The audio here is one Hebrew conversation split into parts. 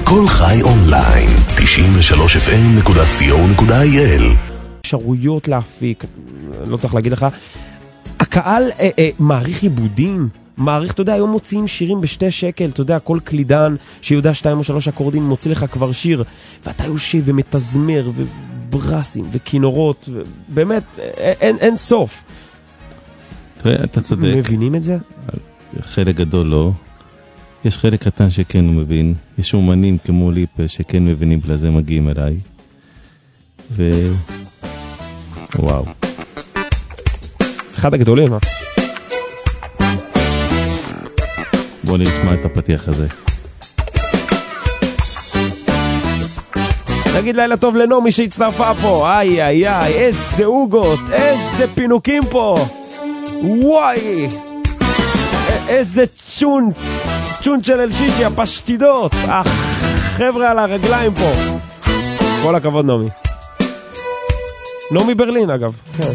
כל חי אונליין, 93fm.co.il. אפשרויות להפיק, לא צריך להגיד לך, הקהל מעריך עיבודים, מעריך, אתה יודע, היום מוציאים שירים בשתי שקל, אתה יודע, כל קלידן שיודע 2 או 3 אקורדים מוציא לך כבר שיר, ואתה יושב ומתזמר וברסים וכינורות, באמת, אין סוף. תראה, אתה צודק. מבינים את זה? חלק גדול לא. יש חלק קטן שכן הוא מבין. יש אומנים כמו ליפה שכן מבינים, לזה מגיעים אליי. וואו. אחד הגדולים, אה? בוא נשמע את הפתיח הזה. נגיד לילה טוב לנומי שהצטרפה פה. איי איי איי, איזה אוגות, איזה פינוקים פה. וואי, איזה צ'ון של אלשישי, הפשטידות. חבר'ה על הרגליים פה. כל הכבוד נומי. נומי ברלין אגב.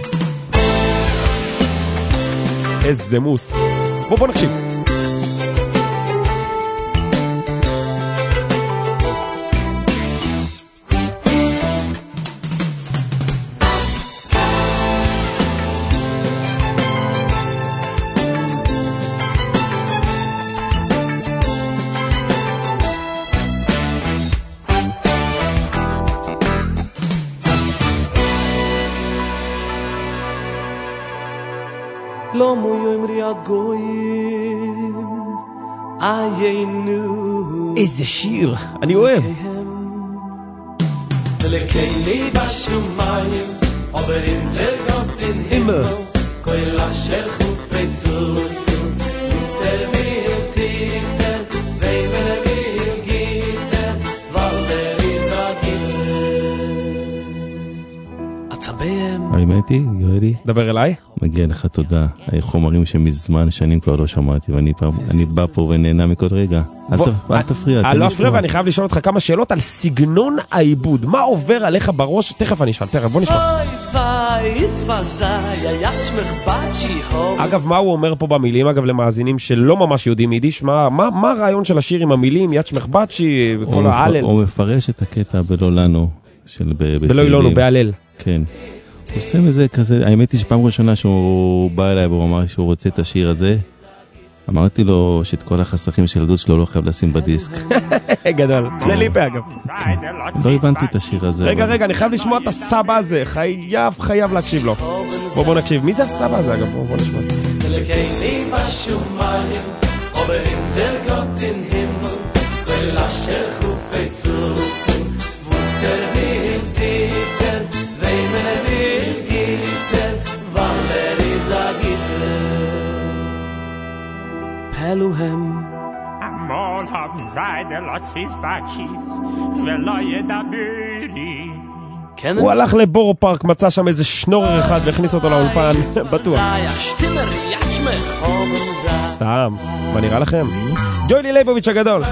איזה מוס. בוא נקשיב. לא מויו אמרי הגויים עיינו איזה שיר, אני אוהב. ולקייני בשומיים אבל אין זרגות אין הימל כוילה של חופי צוסו וסרביל טיפר ומלביל גיטר ולדריזה גיטר עצביהם. האמת היא, יואלי, דבר אליי. מגיע לך תודה. חומרים שמזמן שנים כבר לא שמעתי, ואני בא פה ונהנה מכל רגע. אל תפריע. לא אפריע, ואני חייב לשאול אותך כמה שאלות על סגנון העיבוד. מה עובר עליך בראש? תכף אני אשאל, בוא נשמע. אגב, מה הוא אומר פה במילים? אגב, למאזינים שלא ממש יודעים יידיש, מה הרעיון של השיר עם המילים? יד שמחבצ'י וכל ההלל? הוא מפרש את הקטע בלא לנו. בלא אילונו, בהלל. כן. הוא עושה מזה כזה, האמת היא שפעם ראשונה שהוא בא אליי והוא אמר שהוא רוצה את השיר הזה, אמרתי לו שאת כל החסכים של ילדות שלו לא חייב לשים בדיסק. גדול, זה ליפה אגב. לא הבנתי את השיר הזה. רגע, אני חייב לשמוע את הסבא הזה, חייב להקשיב לו. בוא נקשיב, מי זה הסבא הזה אגב? בוא נשמע. ולקייני בשומיים אבל אין זרגות אין הימל כוילה של חופי צוסו וסרביל טיפר ומלביל גיטר ולדריזה גיטר פלוהם המון המזיד אלוציס בקשיס ולא ידברי. הוא הלך לבורו פארק, מצא שם איזה שנורר אחד והכניס אותו לאולפן, בטוח. סתם, מה נראה לכם? ג'וילי ליבוביץ' הגדול.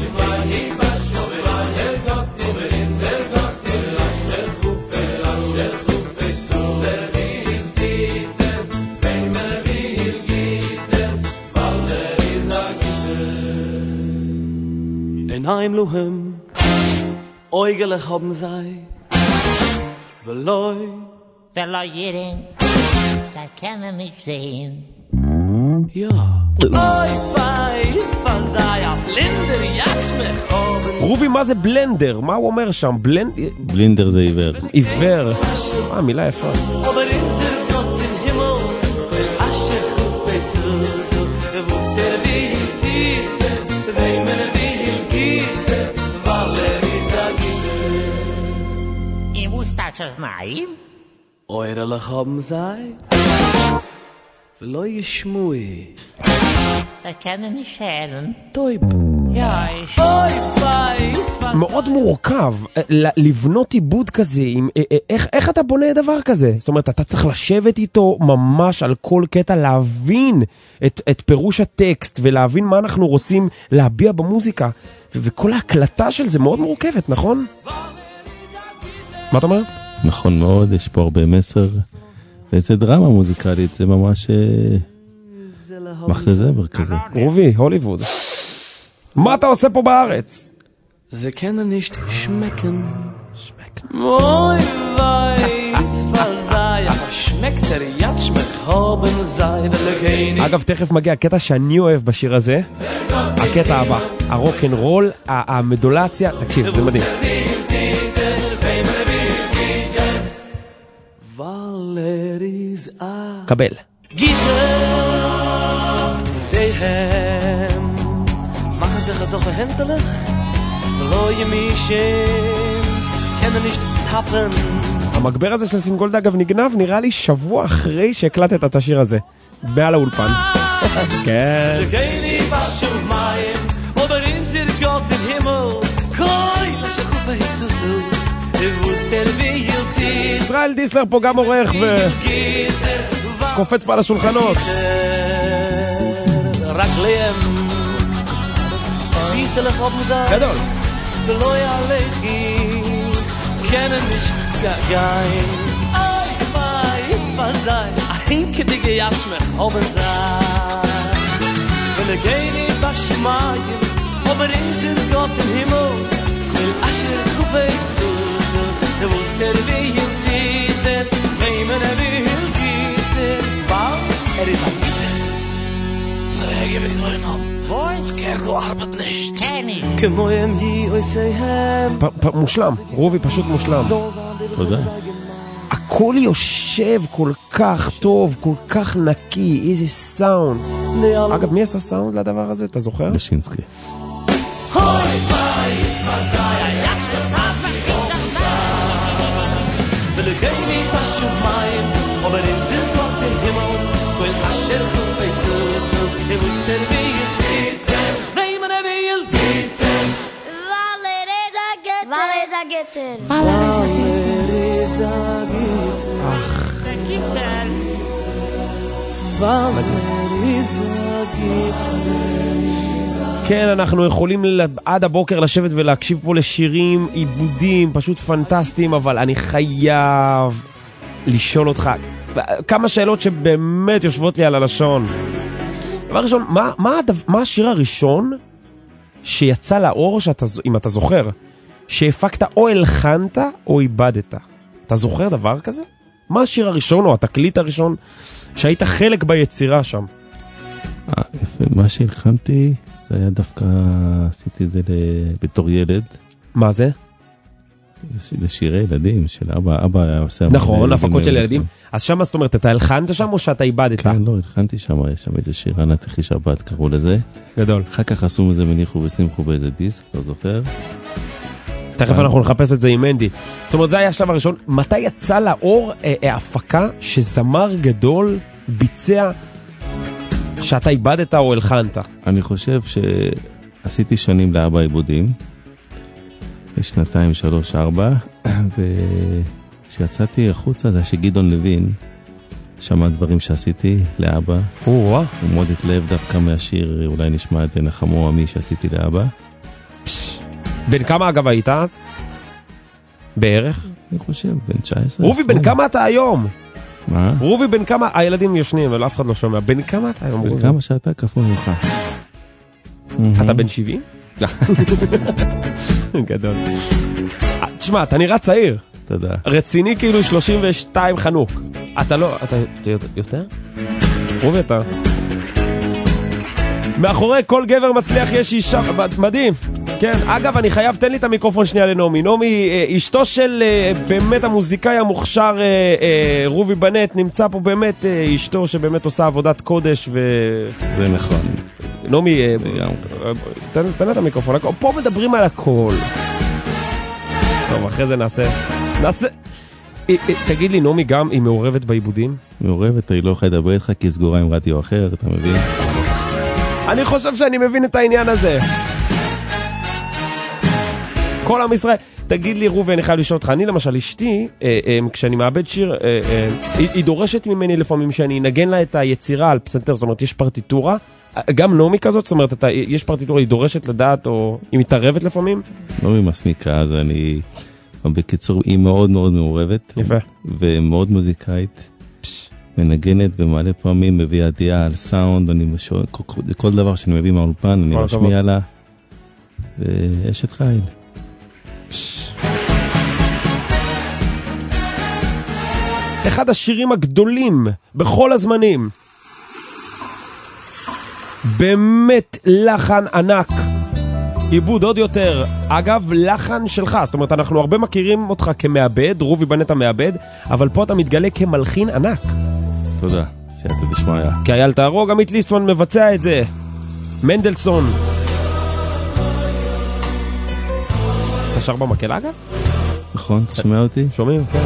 עיניים לוהם אויגלך haben sei ולא jeden da kann man nicht sehen ja אוי פייס פזאיה בלנדר יצמך haben רובי, מה זה בלנדר? מה הוא אומר שם? בלנדר זה עיוור. עיוור. מילה יפה. aber in der Gott im Himmel will asche Kuppe zu so wo servil tite weil man will gite Valeria gite ich muss das знаем eure haben sei ולא ישמעי da kann man nicht hören טויב ja ich אוי פייס מאוד מורכב לבנות עיבוד כזה. איך אתה בונה דבר כזה? זאת אומרת, אתה צריך לשבת איתו ממש על כל קטע, להבין את פירוש הטקסט ולהבין מה אנחנו רוצים להביע במוזיקה, וכל ההקלטה של זה מאוד מורכבת, נכון? מה אתה אומר? נכון מאוד, יש פה הרבה מסר, וזה דרמה מוזיקלית, זה ממש מחזזבר כזה. רובי, הוליווד. מה אתה עושה פה בארץ? Sie können nicht schmecken. Moi weiß verzei, aber schmeckt jetzt schmeckt haben sei der אגב, תכף מגיע הקטע שאני אוהב בשיר הזה, הקטע הבא, הרוק'נ'רול, המדולציה, תקשיב, זה מדהים. קבל. machen sich so händelig, ולא ימישים, können nicht tappen. המגבר הזה של סינגולד אגב נגנב נראה לי שבוע אחרי שהקלטת את השיר הזה מעל האולפן. כן. ישראל דיסלר פה גם עורך וקופץ פה על השולחנות. רק להם ביסלך עוד מוזר גדול ולא יעלכי kennen nicht gein ay weiß verzei a hinkedige jachmech oben sei wenn der geine bachmaien aber in den Gott im Himmel will asher kufay so der will servieren titen nehmen will gitten war ist ein gebe ich nur noch כרגע ארבעת נשת כמוהם היא עושיהם מושלם, רובי פשוט מושלם. תודה. הכל יושב כל כך טוב, כל כך נקי, איזה סאונד. אגב, מי עשה סאונד לדבר הזה? אתה זוכר? לשינסקי. ולגני בשמיים אבל אם זה גות אל הימון כל אשר חופי צוסו הם וסרבי יחיתם ואם הנבי ילגיתם כן, אנחנו יכולים עד הבוקר לשבת ולהקשיב פה לשירים, עיבודים, פשוט פנטסטיים, אבל אני חייב לשאול אותך כמה שאלות שבאמת יושבות לי על הלשון. דבר ראשון, מה השיר הראשון שיצא לאור, אם אתה זוכר, שהפקת או הלחנת או איבדת? אתה זוכר דבר כזה? מה השיר הראשון או התקליט הראשון שהיית חלק ביצירה שם? יפה, מה שהלחנתי זה היה דווקא, עשיתי את זה בתור ילד. מה זה? זה שירי ילדים של אבא היה עושה... נכון, הפקות של ילדים. אז שם, זאת אומרת, אתה הלחנת שם או שאתה איבדת? כן, לא, הלחנתי שם, יש שם איזה שיר, נתחי שבת, קראו לזה. גדול. אחר כך עשו מזה מניחו ושמחו באיזה דיסק, לא זוכר. תכף אנחנו נחפש את זה עם מנדי. זאת אומרת, זה היה השלב הראשון. מתי יצא לאור ההפקה שזמר גדול ביצע שאתה איבדת או הלחנת? אני חושב שעשיתי שנים לאבא עיבודים, לשנתיים, 3, 4, וכשיצאתי החוצה זה שגדעון לוין שמע דברים שעשיתי לאבא. הוא מאוד התלהב דווקא מהשיר, אולי נשמע את זה, נחמו עמי שעשיתי לאבא. בן כמה אגב היית אז? בערך? אני חושב, בן 19. רובי, בן כמה אתה היום? מה? רובי, בן כמה? הילדים יושנים, אבל אף אחד לא שומע. בן כמה אתה היום? בן כמה שאתה כפול ממך. אתה בן 70? גדול. תשמע, אתה נראה צעיר. תודה. רציני כאילו 32 חנוק. אתה לא, אתה יותר? רובי, אתה... מאחורי כל גבר מצליח יש אישה, מדהים. כן, אגב, אני חייב, תן לי את המיקרופון שנייה לנעמי. נעמי, אשתו של באמת המוזיקאי המוכשר רובי בנט, נמצא פה באמת אשתו שבאמת עושה עבודת קודש זה נכון. נעמי, תן לה את המיקרופון. פה מדברים על הכל. טוב, אחרי זה נעשה... תגיד לי, נעמי גם היא מעורבת בעיבודים? מעורבת, היא לא יכולה לדבר איתך כי סגורה עם רדיו אחר, אתה מבין? אני חושב שאני מבין את העניין הזה. כל עם ישראל, תגיד לי רובי, אני חייב לשאול אותך, אני למשל אשתי, כשאני מאבד שיר, היא דורשת ממני לפעמים שאני אנגן לה את היצירה על פסנתר, זאת אומרת יש פרטיטורה, גם נעמי כזאת, זאת אומרת יש פרטיטורה, היא דורשת לדעת או היא מתערבת לפעמים? נעמי מסמיקה, אז אני, בקיצור, היא מאוד מאוד מעורבת. יפה. ומאוד מוזיקאית. מנגנת ומעלה פעמים, מביאה דעה על סאונד, כל דבר שאני מביא מהאולפן, אני משמיע לה, ואשת חיל. אחד השירים הגדולים בכל הזמנים. באמת לחן ענק. עיבוד עוד יותר. אגב, לחן שלך. זאת אומרת, אנחנו הרבה מכירים אותך כמעבד, רובי בנט המעבד, אבל פה אתה מתגלה כמלחין ענק. תודה, סייעתא דשמיא. כי אייל תהרוג, עמית ליסטמן מבצע את זה. מנדלסון. אתה שר במקל אגב? נכון, אתה שומע אותי? שומעים, כן.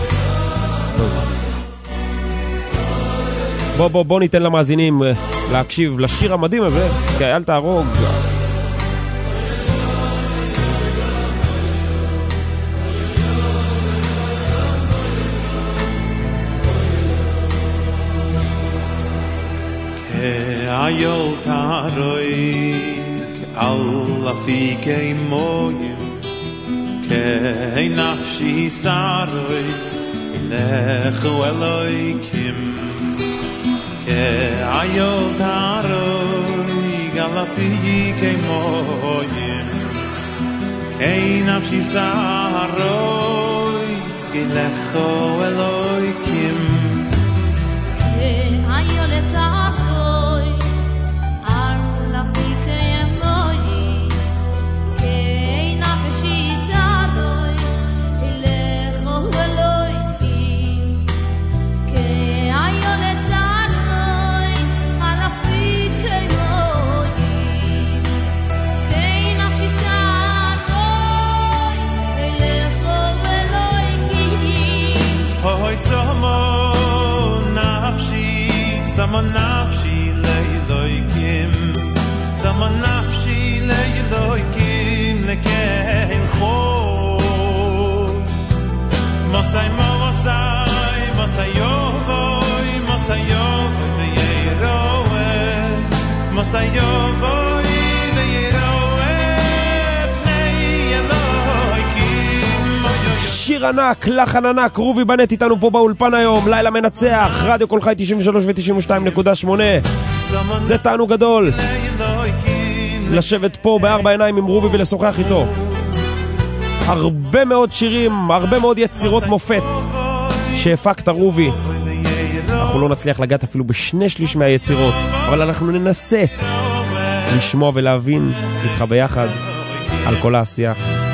בוא ניתן למאזינים להקשיב לשיר המדהים הזה, כי אייל תהרוג. Ayol taroik alla fike moyim ke nafshi saroy lechu eloikim ke ayol taroik alla fike moyim ke nafshi saroy lechu eloikim ke ayol taroik Sama nafshi leiloikim Sama nafshi leiloikim Lekein chor Masai mavasai Masai yovoi Masai yovoi Veyeroe Masai yovoi Veyeroe Pnei Eloikim שיר ענק, לחן ענק, רובי בנט איתנו פה באולפן היום, לילה מנצח, רדיו כל חי 93 ו-92.8. זה תענוג גדול לשבת פה בארבע עיניים עם רובי ולשוחח איתו. הרבה מאוד שירים, הרבה מאוד יצירות מופת שהפקת רובי. אנחנו לא נצליח לגעת אפילו בשני שליש מהיצירות, אבל אנחנו ננסה לשמוע ולהבין איתך ביחד על כל העשייה.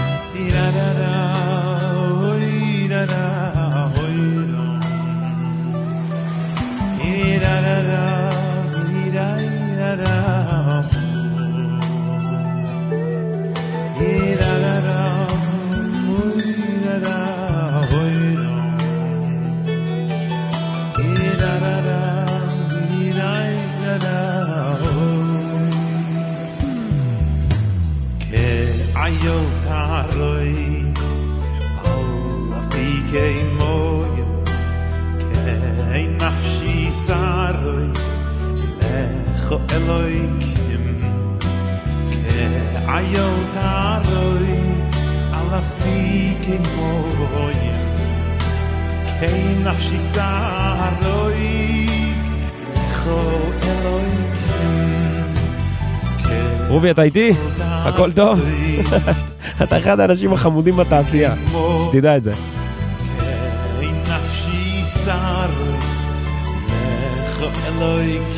Eloikim ke ayol taroi ala fike moyim ke nafshi saroi lecho eloikim רובי, אתה איתי? הכל טוב? אתה אחד האנשים החמודים בתעשייה, שתדע את זה. ke nafshi saroi lecho eloikim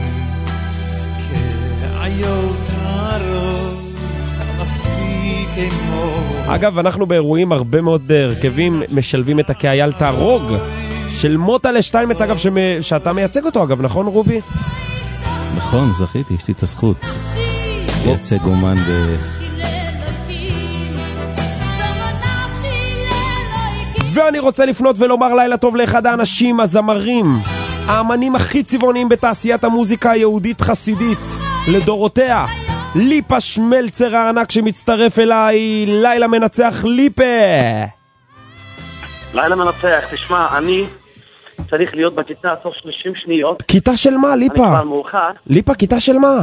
אגב, אנחנו באירועים הרבה מאוד הרכבים משלבים את הקהיל תהרוג של מוטה שטיינמץ, אגב, שאתה מייצג אותו, אגב, נכון רובי? נכון, זכיתי, יש לי את הזכות לייצג אומן ואני רוצה לפנות ולומר לילה טוב לאחד האנשים, הזמרים, האמנים הכי צבעוניים בתעשיית המוזיקה היהודית חסידית לדורותיה, ליפה שמלצר הענק שמצטרף אליי. לילה מנצח ליפה. לילה מנצח, תשמע, אני צריך להיות בכיתה תוך 30 שניות. כיתה של מה, ליפה? אני כבר מאוחר. ליפה, כיתה של מה?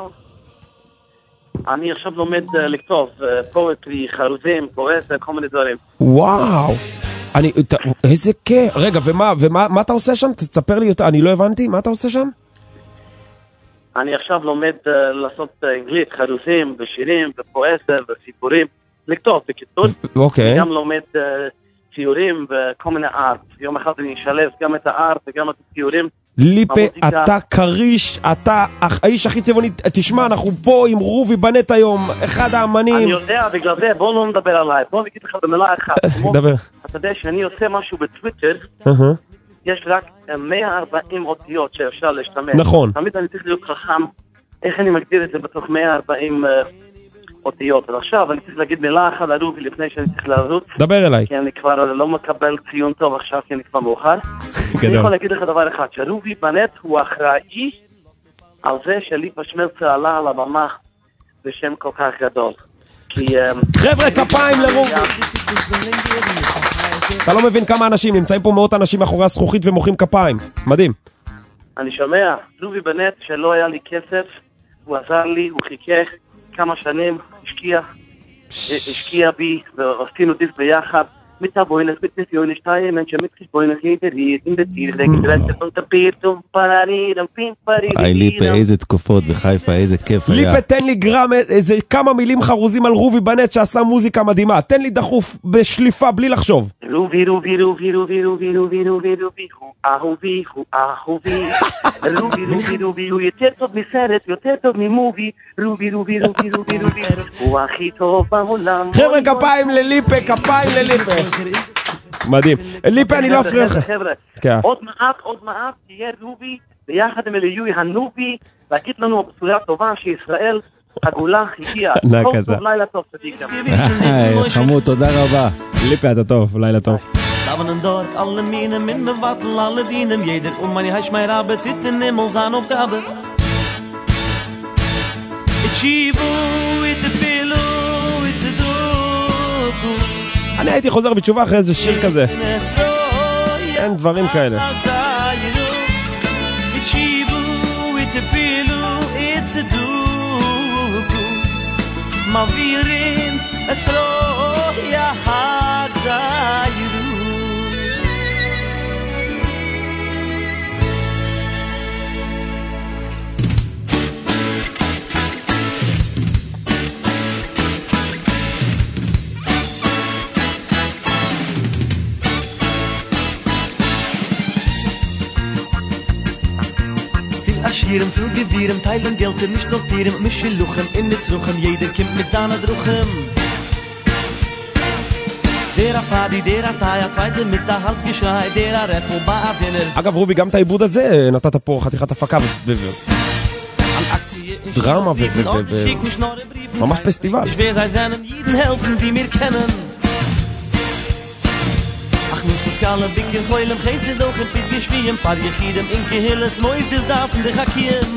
אני עכשיו לומד לכתוב פואטרי, חרוזים, פואטר, כל מיני דברים. וואו, איזה כיף. רגע, ומה אתה עושה שם? תספר לי יותר, אני לא הבנתי, מה אתה עושה שם? אני עכשיו לומד לעשות אנגלית, חרוזים, ושירים, ופואטר, וסיפורים, לכתוב בקיצור. אוקיי. אני גם לומד ציורים וכל מיני ארט. יום אחד אני אשלב גם את הארט וגם את הציורים. ליפה, אתה קריש, אתה האיש הכי צבעוני. תשמע, אנחנו פה עם רובי בנט היום, אחד האמנים. אני יודע, בגלל זה, בוא לא נדבר עליי. בוא נגיד לך במילה אחת. דבר. אתה יודע שאני עושה משהו בטוויטר, יש רק 140 אותיות שאפשר להשתמש. נכון. תמיד אני צריך להיות חכם, איך אני מגדיר את זה בתוך 140 אותיות. אז עכשיו אני צריך להגיד מילה אחת על רובי לפני שאני צריך לרוץ. דבר אליי. כי אני כבר לא מקבל ציון טוב עכשיו, כי אני כבר מאוחר. אני יכול להגיד לך דבר אחד, שרובי בנט הוא אחראי על זה שליפה שמלצר עלה על הבמה בשם כל כך גדול. כי... חבר'ה, כפיים לרובי. אתה לא מבין כמה אנשים, נמצאים פה מאות אנשים מאחורי הזכוכית ומוחאים כפיים. מדהים. אני שומע, רובי בנט שלא היה לי כסף, הוא עזר לי, הוא חיכה כמה שנים, השקיע בי, ועשינו דיס ביחד. מתבוינס, מתנסיונס, טיימן, שמתחשבוינס, יתרית, עם דתיר, לגדרנטפון, תפירטום, פררירם, פים פרירירם. היי ליפה, איזה תקופות בחיפה, איזה כיף היה. ליפה, תן לי גרם, איזה כמה מילים חרוזים על רובי בנט שעשה מוזיקה מדהימה. תן לי דחוף, בשליפה, בלי לחשוב. רובי, רובי, רובי, רובי, רובי, רובי, רובי, רובי, הוא אהובי, הוא אהובי. רובי, רובי, רובי, הוא יותר טוב מסרט, יותר טוב ממובי. רובי, רובי, רובי, רובי, רובי, הוא הכי טוב בעולם. חבר'ה, כפיים לליפה, כפיים לליפה. מדהים. ליפה, אני לא אפריע לך. חבר'ה, עוד מעט תהיה רובי ביחד עם אליוי הנובי להגיד לנו בשורה טובה שישראל הגולה הגיעה. כל טוב, לילה טוב, צדיק. חמוד, תודה רבה. ליפה, אתה טוב, לילה טוב. Davenen dort alle Minen, min me wattel alle dienen. Jeder meine heisch mei Rabbe, titten Himmel sein Aufgabe. It's Shivu, it's the Filu, it's the Duku. אני הייתי חוזר בתשובה אחרי איזה שיר כזה. אין דברים כאלה. It's Shivu, it's the Filu, it's the Duku. Mavirin, Esro, ya Hagzayiru. Aschieren, viel Gewieren, teilen Geld, nicht notieren, mischen Luchen, in Mitzruchen, jeder kommt mit seiner Druchen. Der Afadi, der Ataya, zweite mit der Halsgeschrei, der Arefo, Baadiners. אגב, רובי, גם את העיבוד הזה נתת פה חתיכת הפקה דרמה ממש פסטיבל. Ich will sei seinen jeden helfen, die mir kennen. Skala bikken heulen geise doch in pit geschwiem paar jehidem in gehilles mois des darfen de hakiem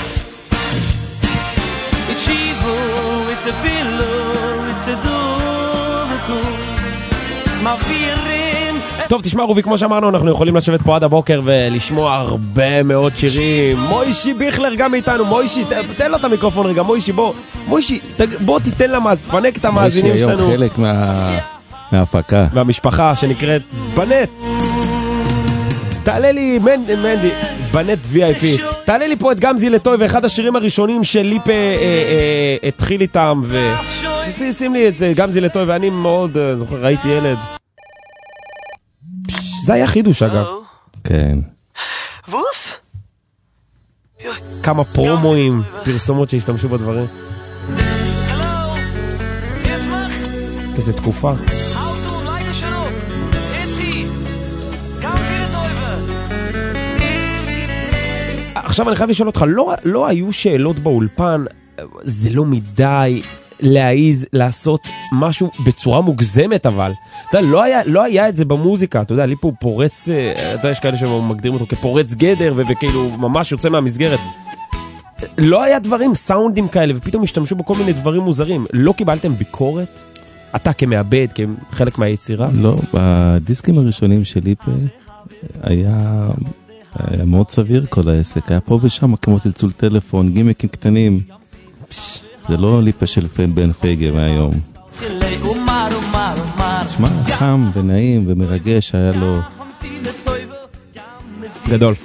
it chivo with the pillow it's a do ma virin. טוב, תשמע רובי, כמו שאמרנו, אנחנו יכולים לשבת פה עד הבוקר ולשמוע הרבה מאוד שירים. מוישי ביכלר גם איתנו. מוישי, תן לו את המיקרופון רגע. מוישי, מוישי, בוא תיתן פנק את המאזינים שלנו. מוישי היום חלק מההפקה והמשפחה שנקראת בנט. תעלה לי מנדי בנט VIP, תעלה לי פה את גמזי לטוי, ואחד השירים הראשונים של ליפה התחיל איתם, ושים לי את זה גמזי לטוי, ואני מאוד זוכר, ראיתי ילד, זה היה חידוש אגב. כן, ווס? כמה פרומואים, פרסומות שהשתמשו בדברים. איזה תקופה. עכשיו אני חייב לשאול אותך, לא היו שאלות באולפן, זה לא מדי להעיז לעשות משהו בצורה מוגזמת, אבל אתה יודע, לא היה את זה במוזיקה, אתה יודע, לי פה הוא פורץ, אתה יודע, יש כאלה שמגדירים אותו כפורץ גדר, וכאילו ממש יוצא מהמסגרת. לא היה דברים, סאונדים כאלה, ופתאום השתמשו בכל מיני דברים מוזרים. לא קיבלתם ביקורת? אתה כמעבד, כחלק מהיצירה? לא, בדיסקים הראשונים שלי היה מאוד סביר כל העסק, היה פה ושם כמו צלצול טלפון, גימיקים קטנים, זה לא ליפה של בן פייגה מהיום. שמע, חם ונעים ומרגש היה לו. גדול.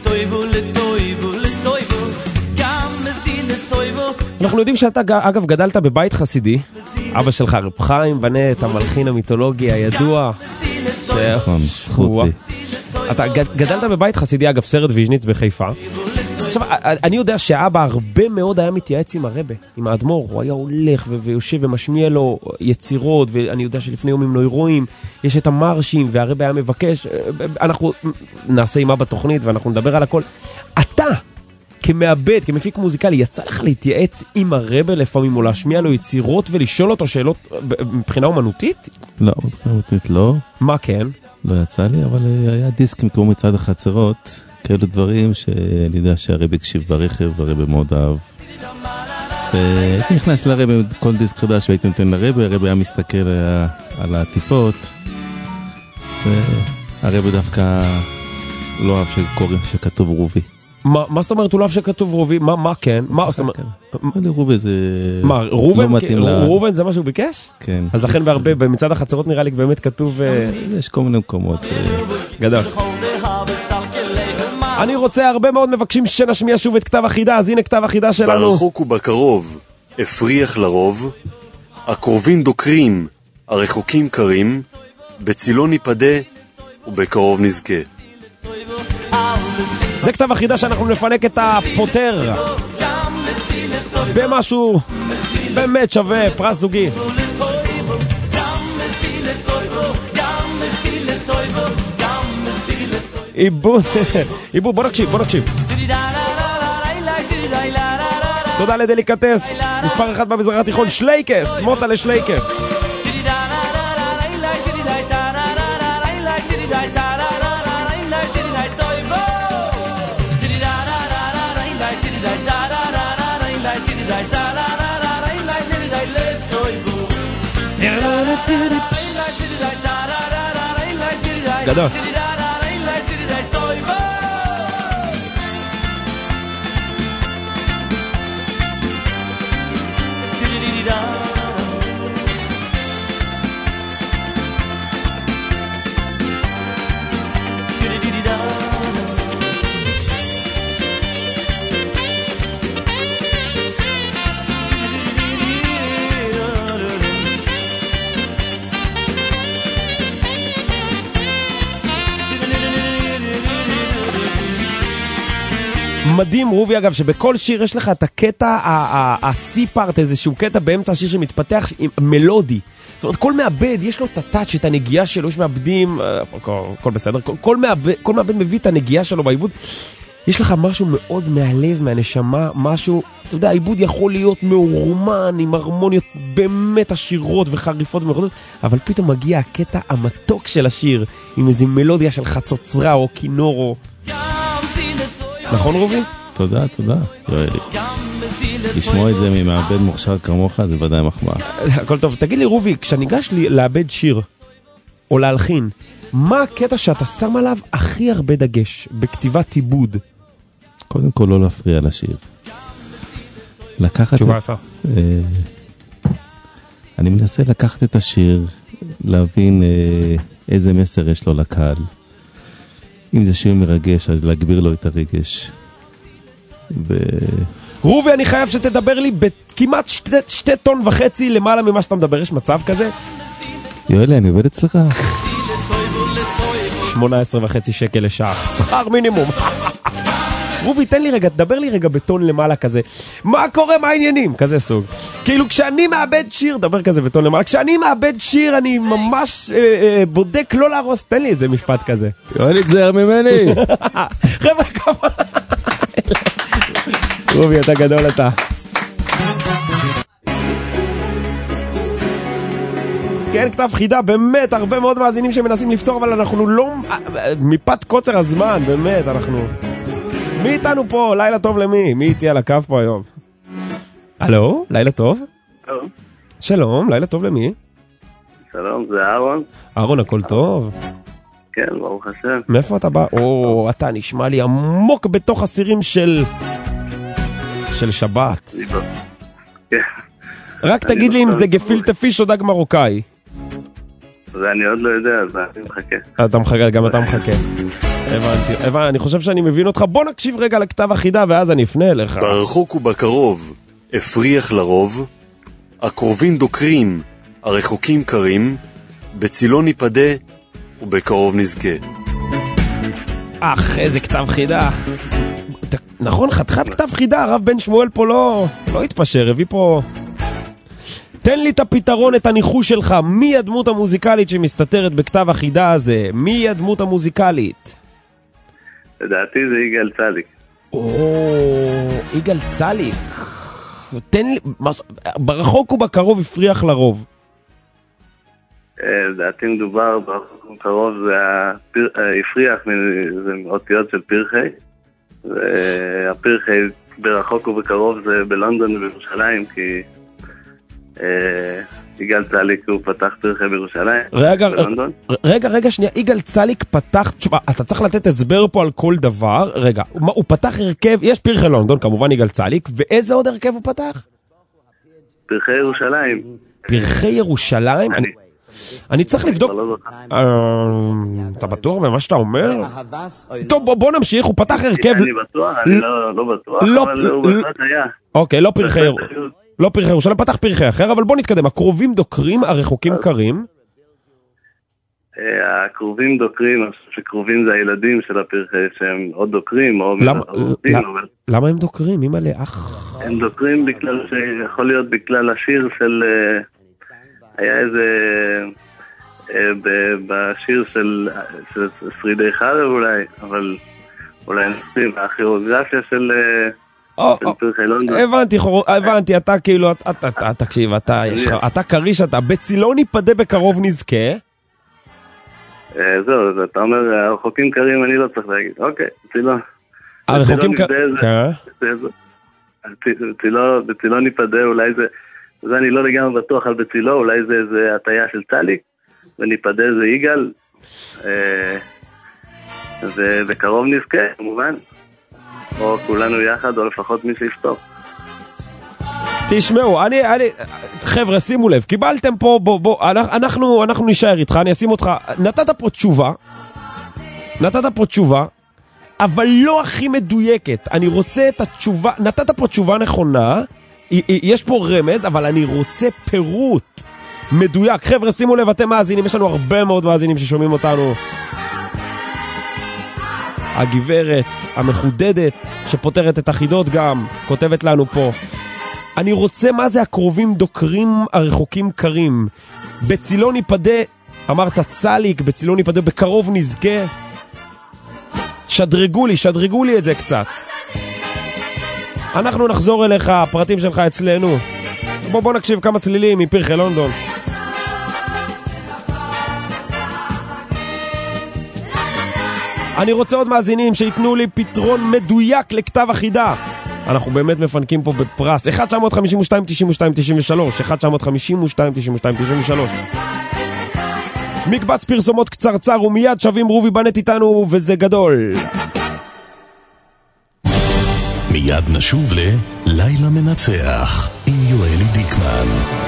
אנחנו יודעים שאתה אגב גדלת בבית חסידי, אבא שלך רב חיים בנט, המלחין המיתולוגי הידוע, נכון, זכות לי. אתה גדלת בבית חסידי, אגב, סרט ויז'ניץ בחיפה. עכשיו, אני יודע שהאבא הרבה מאוד היה מתייעץ עם הרבא, עם האדמו"ר, הוא היה הולך ויושב ומשמיע לו יצירות, ואני יודע שלפני יום עם נוירואים, יש את המרשים, והרבא היה מבקש, אנחנו נעשה עם אבא תוכנית, ואנחנו נדבר על הכל. אתה, כמעבד, כמפיק מוזיקלי, יצא לך להתייעץ עם הרבא לפעמים, או להשמיע לו יצירות ולשאול אותו שאלות מבחינה אומנותית? לא, מבחינה אומנותית לא. מה כן? לא יצא לי, אבל היה דיסקים כמו מצד החצרות, כאלו דברים שאני יודע שהרבא הקשיב ברכב, והרבא מאוד אהב. והייתי נכנס לרבא, כל דיסק חדש והייתי נותן לרבא, הרבא היה מסתכל על העטיפות, והרבא דווקא לא אהב שכתוב רובי. מה זאת אומרת הוא לא אהב שכתוב רובי? מה כן? מה זאת אומרת? רובי זה... מה, רובן זה מה שהוא ביקש? כן. אז לכן בהרבה, במצד החצרות נראה לי באמת כתוב... יש כל מיני מקומות. גדול. אני רוצה, הרבה מאוד מבקשים שנשמיע שוב את כתב החידה, אז הנה כתב החידה שלנו. ברחוק ובקרוב, הפריח לרוב, הקרובים דוקרים, הרחוקים קרים, בצילו ניפדה ובקרוב נזכה. זה כתב החידה שאנחנו נפנק את הפותר במשהו באמת שווה, פרס זוגי. עיבוד, בוא נקשיב. תודה לדליקטס, מספר 1 במזרח התיכון, שלייקס, מוטה לשלייקס. גדול. מדהים, רובי, אגב, שבכל שיר יש לך את הקטע, ה-C-part, איזשהו קטע באמצע השיר שמתפתח עם מלודי. זאת אומרת, כל מעבד, יש לו את הטאץ', את הנגיעה שלו, יש מעבדים, כל בסדר, כל מעבד מביא את הנגיעה שלו בעיבוד. יש לך משהו מאוד מהלב, מהנשמה, משהו, אתה יודע, העיבוד יכול להיות מאורמן, עם הרמוניות באמת עשירות וחריפות ומחודות, אבל פתאום מגיע הקטע המתוק של השיר, עם איזו מלודיה של חצוצרה או כינור או... נכון רובי? תודה. לשמוע את זה ממעבד מוכשר כמוך זה ודאי מחמאה. הכל טוב. תגיד לי רובי, כשניגש לי לאבד שיר או להלחין, מה הקטע שאתה שם עליו הכי הרבה דגש בכתיבת עיבוד? קודם כל לא להפריע לשיר. תשובה יפה. אני מנסה לקחת את השיר, להבין איזה מסר יש לו לקהל. אם זה שיר מרגש, אז להגביר לו את הרגש. רובי, אני חייב שתדבר לי בכמעט 2.5 טון למעלה ממה שאתה מדבר. יש מצב כזה? יואלי, אני עובד אצלך. 18.5 שקל לשעה. שכר מינימום. רובי, תן לי רגע, תדבר לי רגע בטון למעלה כזה. מה קורה, מה העניינים? כזה סוג. כאילו, כשאני מאבד שיר, דבר כזה בטון למעלה. כשאני מאבד שיר, אני ממש בודק לא להרוס. תן לי איזה משפט כזה. יואלי, תזהר ממני. חבר'ה, כמה. רובי, אתה גדול אתה. כן, כתב חידה, באמת, הרבה מאוד מאזינים שמנסים לפתור, אבל אנחנו לא... מפת קוצר הזמן, באמת, אנחנו... מי איתנו פה? לילה טוב למי? מי איתי על הקו פה היום? הלו? לילה טוב? הלו. שלום, לילה טוב למי? שלום, זה אהרון. אהרון, הכל טוב? כן, ברוך השם. מאיפה אתה בא? או, אתה נשמע לי עמוק בתוך הסירים של שבת. כן. רק תגיד לי אם זה גפילטע פיש או דג מרוקאי. זה אני עוד לא יודע, אז אני מחכה. אתה מחכה, גם אתה מחכה. הבנתי, אני חושב שאני מבין אותך. בוא נקשיב רגע לכתב החידה ואז אני אפנה אליך. ברחוק ובקרוב, הפריח לרוב, הקרובים דוקרים, הרחוקים קרים, בצילו ניפדה ובקרוב נזכה. איזה כתב חידה. נכון, חתיכת כתב חידה, הרב בן שמואל פה לא התפשר, הביא פה... תן לי את הפתרון, את הניחוש שלך, מי הדמות המוזיקלית שמסתתרת בכתב החידה הזה? מי הדמות המוזיקלית? לדעתי זה יגאל צליק. יגאל צליק. תן לי, ברחוק ובקרוב הפריח לרוב. לדעתי מדובר, ברחוק ובקרוב זה הפריח, זה אותיות של פרחי. והפרחי ברחוק ובקרוב זה בלונדון ובירושלים, כי יגאל צליק הוא פתח פרחי בירושלים. רגע, שנייה, יגאל צליק פתח, אתה צריך לתת הסבר פה על כל דבר. רגע, הוא פתח הרכב, יש פרחי לונדון, כמובן יגאל צליק, ואיזה עוד הרכב הוא פתח? פרחי ירושלים. פרחי ירושלים? אני צריך לבדוק. אתה בטוח במה שאתה אומר? טוב, בוא נמשיך, הוא פתח הרכב. אני בטוח, אני לא בטוח, אבל הוא בהחלט היה. אוקיי, לא פרחי ירושלים, פתח פרחי אחר, אבל בוא נתקדם. הקרובים דוקרים, הרחוקים קרים. הקרובים דוקרים, אני חושב שקרובים זה הילדים של הפרחי, שהם עוד דוקרים, או עובדים. למה הם דוקרים? מי מלא? הם דוקרים בגלל שיכול להיות בגלל השיר של... היה איזה... בשיר של שרידי חרב אולי, אבל אולי נשים, הכירוגרפיה של פרחי לונדון. הבנתי, אתה כאילו, תקשיב, אתה קריש, אתה בצילו ניפדה בקרוב נזכה. זהו, אתה אומר, הרחוקים קרים אני לא צריך להגיד. אוקיי, בצילו. הרחוקים קרים? בצילו ניפדה, אולי זה אני לא לגמרי בטוח על בצילו, אולי זה הטיה של צליק, וניפדה זה יגאל, ובקרוב נזכה, כמובן, או כולנו יחד, או לפחות מי שיפתור. תשמעו, חבר'ה, שימו לב, קיבלתם פה, אנחנו נשאר איתך, אני אשים אותך, נתת פה תשובה, אבל לא הכי מדויקת, אני רוצה את התשובה, נתת פה תשובה נכונה, יש פה רמז, אבל אני רוצה פירוט מדויק. חבר'ה, שימו לב, אתם מאזינים, יש לנו הרבה מאוד מאזינים ששומעים אותנו. הגברת המחודדת שפותרת את החידות גם כותבת לנו פה, אני רוצה מה זה הקרובים דוקרים, הרחוקים קרים. בצילו ניפדה, אמרת צליק, בצילו ניפדה, בקרוב נזכה. שדרגו לי את זה קצת. אנחנו נחזור אליך, הפרטים שלך אצלנו. בוא נקשיב כמה צלילים מפרחי לונדון. אני רוצה עוד מאזינים שיתנו לי פתרון מדויק לכתב החידה. אנחנו באמת מפנקים פה בפרס 1-952-92-93 1-952-92-93. מקבץ פרסומות קצרצר ומיד שווים. רובי בנט איתנו וזה גדול. מיד נשוב ללילה מנצח עם יואלי דיקמן.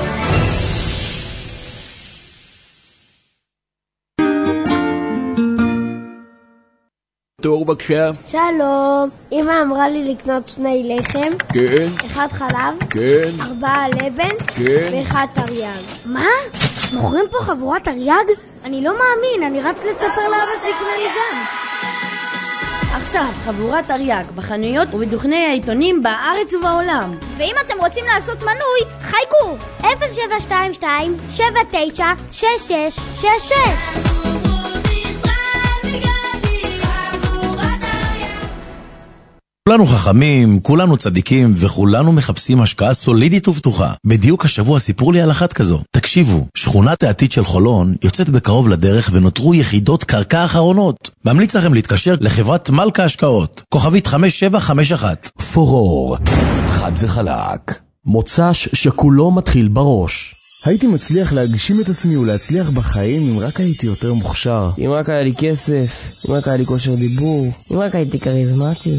תור בבקשה. שלום, אמא אמרה לי לקנות 2 לחם. כן. 1 חלב. כן. 4 לבן. כן. ו1 תרי"ג. מה? מוכרים פה חבורת תרי"ג? אני לא מאמין, אני רץ לספר לאבא שיקנה לי גם. עכשיו, חבורת תרי"ג בחנויות ובדוכני העיתונים בארץ ובעולם. ואם אתם רוצים לעשות מנוי, חייגו 0722-796666. כולנו חכמים, כולנו צדיקים, וכולנו מחפשים השקעה סולידית ובטוחה. בדיוק השבוע סיפרו לי על אחת כזו. תקשיבו, שכונת העתיד של חולון יוצאת בקרוב לדרך ונותרו יחידות קרקע אחרונות. ממליץ לכם להתקשר לחברת מלכה השקעות. כוכבית 5751. פורור, חד וחלק. מוצ"ש שכולו מתחיל בראש. הייתי מצליח להגשים את עצמי ולהצליח בחיים אם רק הייתי יותר מוכשר. אם רק היה לי כסף, אם רק היה לי כושר דיבור, אם רק הייתי קריזמטי.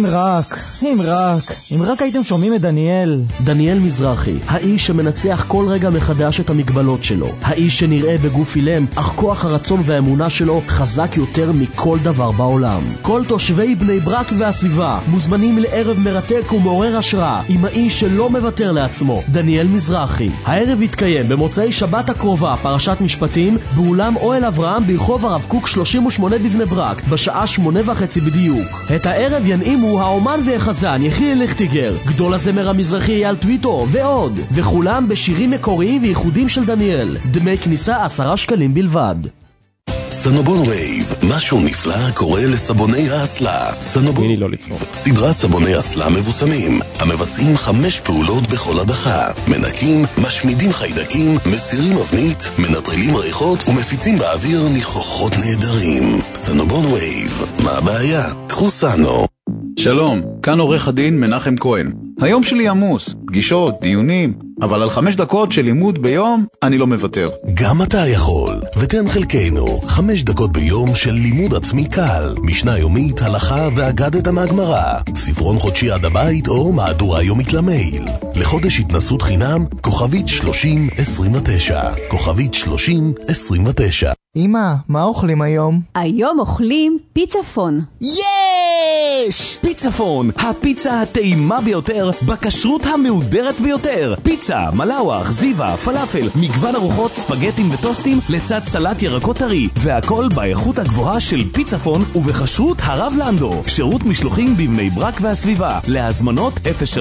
אם רק הייתם שומעים את דניאל מזרחי, האיש שמנצח כל רגע מחדש את המגבלות שלו, האיש שנראה בגוף אילם, אך כוח הרצון והאמונה שלו חזק יותר מכל דבר בעולם. כל תושבי בני ברק והסביבה מוזמנים לערב מרתק ומעורר השראה עם האיש שלא מוותר לעצמו, דניאל מזרחי. הערב יתקיים יתקיים במוצאי שבת הקרובה פרשת משפטים באולם אוהל אברהם ברחוב הרב קוק 38 בבני ברק בשעה 8:30 בדיוק. את הערב ינעימו האומן והחזן יחיאל ליכטיגר, גדול הזמר המזרחי אייל טוויטו ועוד, וכולם בשירים מקוריים וייחודים של דניאל. דמי כניסה 10 שקלים בלבד. סנובון וייב, משהו נפלא קורה לסבוני האסלה. סנובון וייב, סדרת סבוני אסלה מבוסמים, המבצעים 5 פעולות בכל הדחה. מנקים, משמידים חיידקים, מסירים אבנית, מנטרלים ריחות ומפיצים באוויר ניחוחות נהדרים. סנובון וייב, מה הבעיה? קחו סנו. שלום, כאן עורך הדין מנחם כהן. היום שלי עמוס, פגישות, דיונים, אבל על 5 דקות של לימוד ביום אני לא מוותר. גם אתה יכול, ותן חלקנו 5 דקות ביום של לימוד עצמי קל, משנה יומית, הלכה ואגדת מהגמרא, ספרון חודשי עד הבית או מהדורה יומית למייל. לחודש התנסות חינם, כוכבית 3029, כוכבית 3029. אמא, מה אוכלים היום? היום אוכלים פיצפון. יש! פיצפון, הפיצה הטעימה ביותר, בכשרות המהודרת ביותר. פיצה, מלאווח, זיווה, פלאפל, מגוון ארוחות, ספגטים וטוסטים, לצד סלט ירקות טרי, והכל באיכות הגבוהה של פיצפון ובכשרות הרב לנדו. שירות משלוחים בבני ברק והסביבה. להזמנות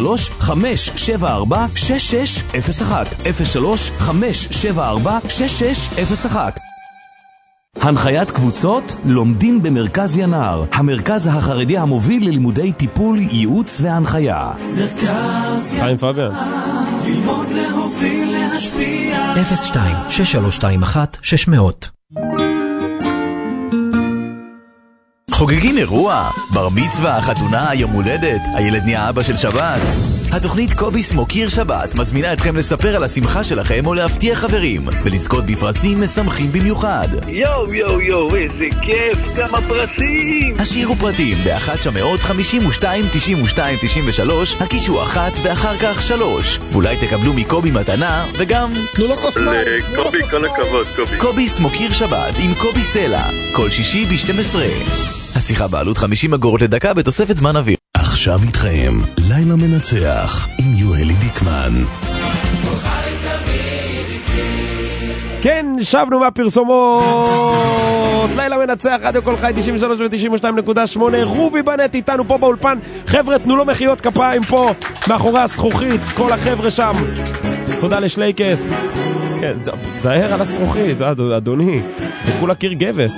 03-574-6601 03-574-6601. הנחיית קבוצות לומדים במרכז ינר, המרכז החרדי המוביל ללימודי טיפול, ייעוץ והנחיה. מרכז ינר, ללמוד להוביל להשפיע. 02-6321-600. חוגגים אירוע, בר מצווה, חתונה, יום הולדת, הילד נהיה אבא של שבת. התוכנית קוביס מוקיר שבת מזמינה אתכם לספר על השמחה שלכם או להפתיע חברים ולזכות בפרסים משמחים במיוחד. יו, איזה כיף, כמה פרסים! השאירו פרטים ב-1-952-92-93, הקישו 1 ואחר כך 3, ואולי תקבלו מקובי מתנה וגם תנו לו כוס מים. קובי, כל הכבוד, קובי. קוביס מוקיר שבת עם קובי סלע, כל שישי ב-12. השיחה בעלות 50 אגורות לדקה בתוספת זמן אוויר. עכשיו איתכם, לילה מנצח עם יואלי דיקמן. כן, שבנו מהפרסומות. לילה מנצח, רדיו כל חי 93 ו-92.8. רובי בנט איתנו פה באולפן. חבר'ה, תנו לו מחיאות כפיים פה מאחורי הזכוכית, כל החבר'ה שם. תודה לשלייקס. כן, זהר על הזכוכית, אדוני. זה כולה קיר גבס.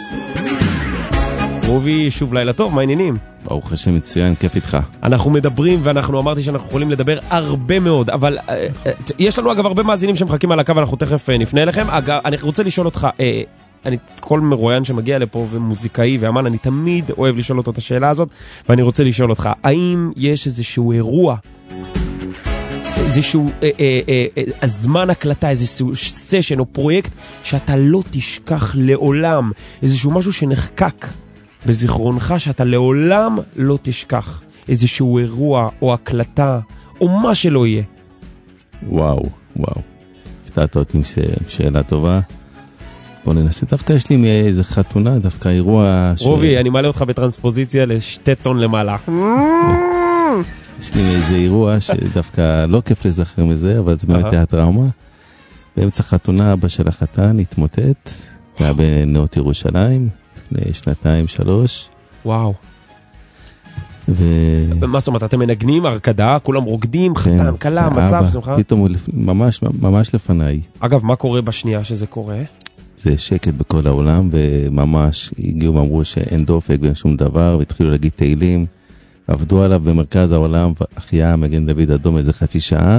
רובי, שוב לילה טוב, מה העניינים? ברוך השם, מצוין, כיף איתך. אנחנו מדברים, ואנחנו אמרתי שאנחנו יכולים לדבר הרבה מאוד, אבל יש לנו אגב הרבה מאזינים שמחכים על הקו, ואנחנו תכף נפנה אליכם. אגב, אני רוצה לשאול אותך, כל מרואיין שמגיע לפה ומוזיקאי ואמן, אני תמיד אוהב לשאול אותו את השאלה הזאת, ואני רוצה לשאול אותך, האם יש איזשהו אירוע, איזשהו הזמן הקלטה, איזשהו סשן או פרויקט, שאתה לא תשכח לעולם, איזשהו משהו שנחקק בזיכרונך שאתה לעולם לא תשכח, איזשהו אירוע או הקלטה או מה שלא יהיה? וואו, הפתעת אותי עם שאלה טובה. בוא ננסה, דווקא יש לי מאיזה חתונה, דווקא אירוע רובי, אני מעלה אותך בטרנספוזיציה ל2 טון למעלה. יש לי מאיזה אירוע שדווקא לא כיף לזכר מזה, אבל זה באמת היה טראומה. באמצע חתונה אבא של החתן התמוטט, היה בנאות ירושלים לפני 2-3. וואו. מה זאת אומרת, אתם מנגנים, הרקדה, כולם רוקדים, חתן, קלה, מצב, שמחה? פתאום הוא ממש לפניי. אגב, מה קורה בשנייה שזה קורה? זה שקט בכל העולם, וממש הגיעו ואמרו שאין דופק ואין שום דבר, והתחילו להגיד תהילים, עבדו עליו במרכז העולם, החיה, מגן דוד אדום, איזה חצי שעה,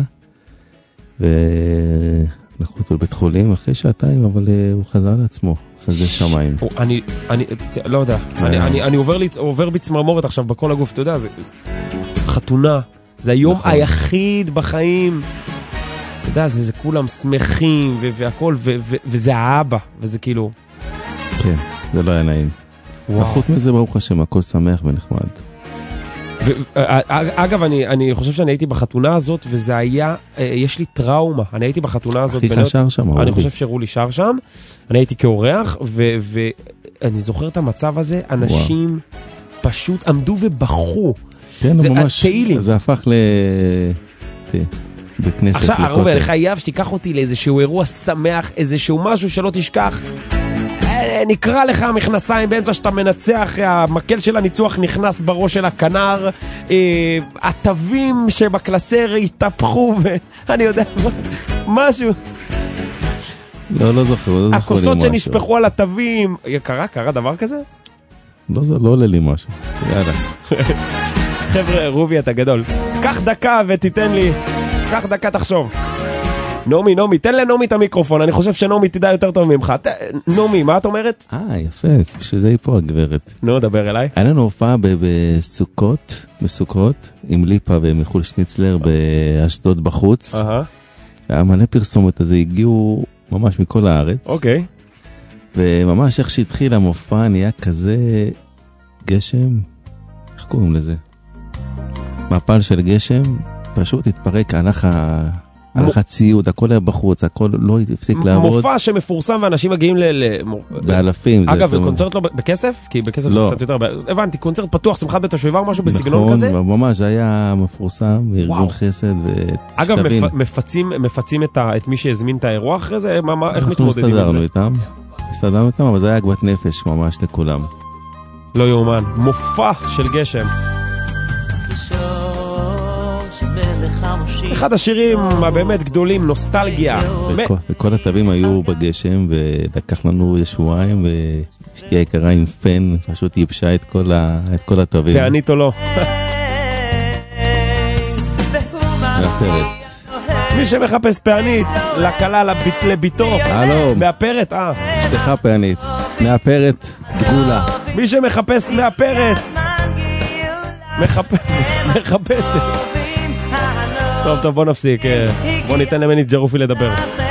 ולקחו אותו לבית חולים אחרי 2 אבל הוא חזר לעצמו. חזה שמיים. אני לא יודע, אני עובר בצמרמורת עכשיו בכל הגוף, אתה יודע, זה חתונה, זה היום היחיד בחיים, אתה יודע, זה כולם שמחים והכל, וזה האבא, וזה כאילו... כן, זה לא היה נעים. חוץ מזה, ברוך השם, הכל שמח ונחמד. אגב, אני חושב שאני הייתי בחתונה הזאת, וזה היה, יש לי טראומה, אני הייתי בחתונה הזאת, אחי שר שם, אני חושב שרולי שר שם, אני הייתי כאורח, ואני זוכר את המצב הזה, אנשים פשוט עמדו ובחו, כן, ממש, זה הפך בכנסת. עכשיו, רובי, אני חייב שתיקח אותי לאיזשהו אירוע שמח, איזשהו משהו שלא תשכח. נקרא לך מכנסיים באמצע שאתה מנצח, המקל של הניצוח נכנס בראש של הכנר, הטבים שבקלסר התהפכו, ואני יודע, משהו. לא זוכר, לא זוכר לי משהו. הכוסות שנשפכו על הטבים, קרה דבר כזה? לא עולה לי משהו, יאללה. חבר'ה, רובי אתה גדול. קח דקה ותיתן לי, קח דקה תחשוב. נעמי, תן לנעמי את המיקרופון, אני חושב שנעמי תדע יותר טוב ממך. נעמי, מה את אומרת? יפה, בשביל היא פה הגברת. נו, דבר אליי. היה לנו הופעה בסוכות, עם ליפה ומיכול שניצלר באשדוד בחוץ. היה מלא פרסומת, אז הגיעו ממש מכל הארץ. אוקיי. וממש איך שהתחיל המופע נהיה כזה גשם, איך קוראים לזה? מפל של גשם, פשוט התפרק, הלך הציוד, הכל היה בחוץ, הכל לא הפסיק לעבוד. מופע שמפורסם ואנשים מגיעים באלפים. אגב, וקונצרט לא בכסף? כי בכסף זה קצת יותר... הבנתי, קונצרט פתוח, שמחת בית השואבה, משהו בסגנון כזה? נכון, ממש, זה היה מפורסם, ארגון חסד ושתבין. אגב, מפצים את מי שהזמין את האירוע אחרי זה? איך מתמודדים עם זה? הסתדרנו איתם, אבל זה היה עגבת נפש ממש לכולם. לא יאומן, מופע של גשם. אחד השירים הבאמת גדולים, נוסטלגיה. וכל הטבים היו בגשם, ולקח לנו שבועיים, ואשתי היקרה עם פן, פשוט ייבשה את כל הטבים. פענית או לא? מהפרת. מי שמחפש פענית, לקלה לביתו. מהפרת, אשתך פענית. מהפרת, דגולה. מי שמחפש מהפרת, מחפשת. טוב, בוא נפסיק. בוא ניתן למני ג'רופי לדבר.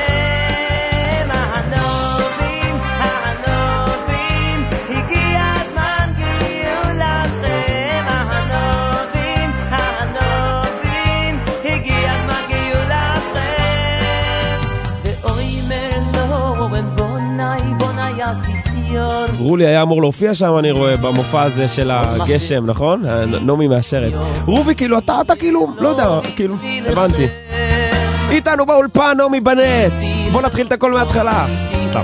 רולי היה אמור להופיע שם, אני רואה, במופע הזה של הגשם, נכון? נעמי מאשרת. רובי, כאילו, אתה כאילו, לא יודע, כאילו, הבנתי. איתנו באולפן, נעמי בנט. בוא נתחיל את הכל מההתחלה. סתם.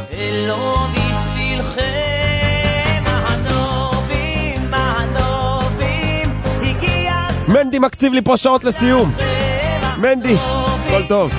מנדי מקציב לי פה שעות לסיום. מנדי, כל טוב.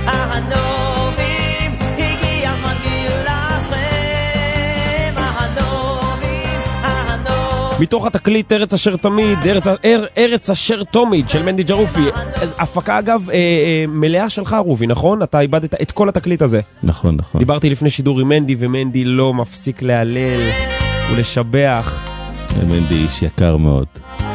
מתוך התקליט ארץ אשר תמיד, ארץ אשר תומיד של מנדי ג'רופי. הפקה אגב מלאה שלך רובי, נכון? אתה איבדת את כל התקליט הזה. נכון. דיברתי לפני שידור עם מנדי, ומנדי לא מפסיק להלל ולשבח. מנדי איש יקר מאוד.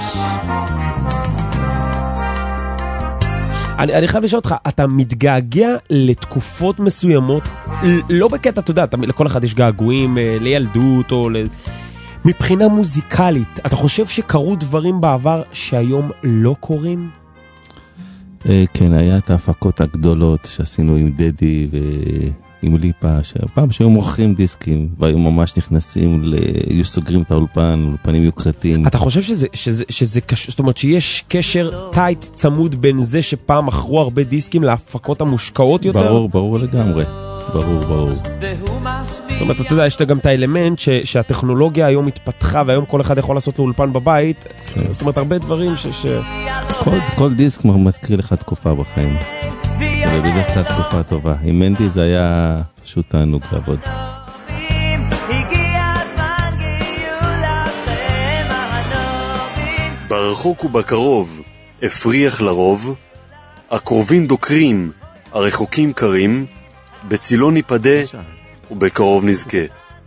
אני חייב לשאול אותך, אתה מתגעגע לתקופות מסוימות, לא בקטע, אתה יודע, לכל אחד יש געגועים לילדות או מבחינה מוזיקלית, אתה חושב שקרו דברים בעבר שהיום לא קורים? כן, היה את ההפקות הגדולות שעשינו עם דדי ועם ליפה, פעם שהיו מוכרים דיסקים והיו ממש נכנסים, היו סוגרים את אולפנים יוקרתיים. אתה חושב שזה קשור, זאת אומרת שיש קשר טייט צמוד בין זה שפעם מכרו הרבה דיסקים להפקות המושקעות יותר? ברור לגמרי. ברור. זאת אומרת, אתה יודע, יש גם את האלמנט שהטכנולוגיה היום התפתחה, והיום כל אחד יכול לעשות לאולפן בבית. זאת אומרת, הרבה דברים כל דיסק מזכיר לך תקופה בחיים. ובדרך כלל תקופה טובה. עם מנדי זה היה פשוט תענוג לעבוד. ברחוק ובקרוב, הפריח לרוב, הקרובים דוקרים, הרחוקים קרים, בצילו ניפדה ובקרוב נזכה.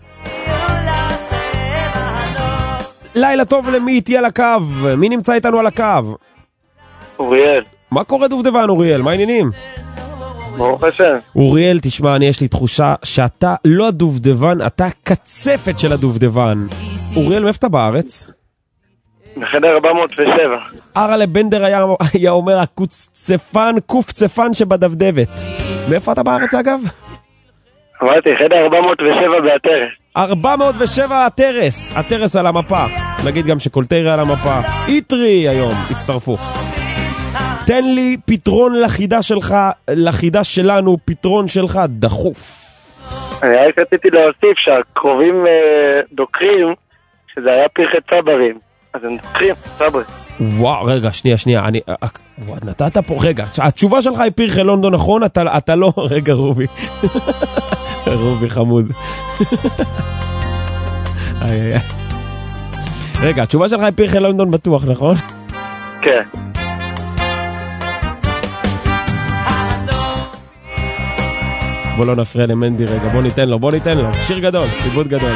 לילה טוב, למי איתי על הקו? מי נמצא איתנו על הקו? אוריאל. מה קורה דובדבן, אוריאל? מה העניינים? ברוך השם. אוריאל, תשמע, יש לי תחושה שאתה לא הדובדבן, אתה קצפת של הדובדבן. אוריאל, מאיפה אתה בארץ? בחדר 407. ארלה בנדר היה אומר קופצפן שבדבדבת. מאיפה אתה בארץ אגב? אמרתי, חדר 407 באתרס. 407 הטרס על המפה. נגיד גם שקולטיירי על המפה. איטרי היום הצטרפו. תן לי פתרון לחידה שלך, לחידה שלנו, פתרון שלך דחוף. אני רק רציתי להוסיף שהקרובים דוקרים, שזה היה פרחי צברים. אז הם דוקרים, צברים. וואו, רגע, שנייה, נתת פה, רגע, התשובה שלך היא פרחי לונדון, נכון? אתה לא, רגע, רובי. רובי חמוד. רגע, התשובה שלך היא פרחי לונדון בטוח, נכון? כן. בוא לא נפריע למנדי רגע, בוא ניתן לו, שיר גדול, עיבוד גדול.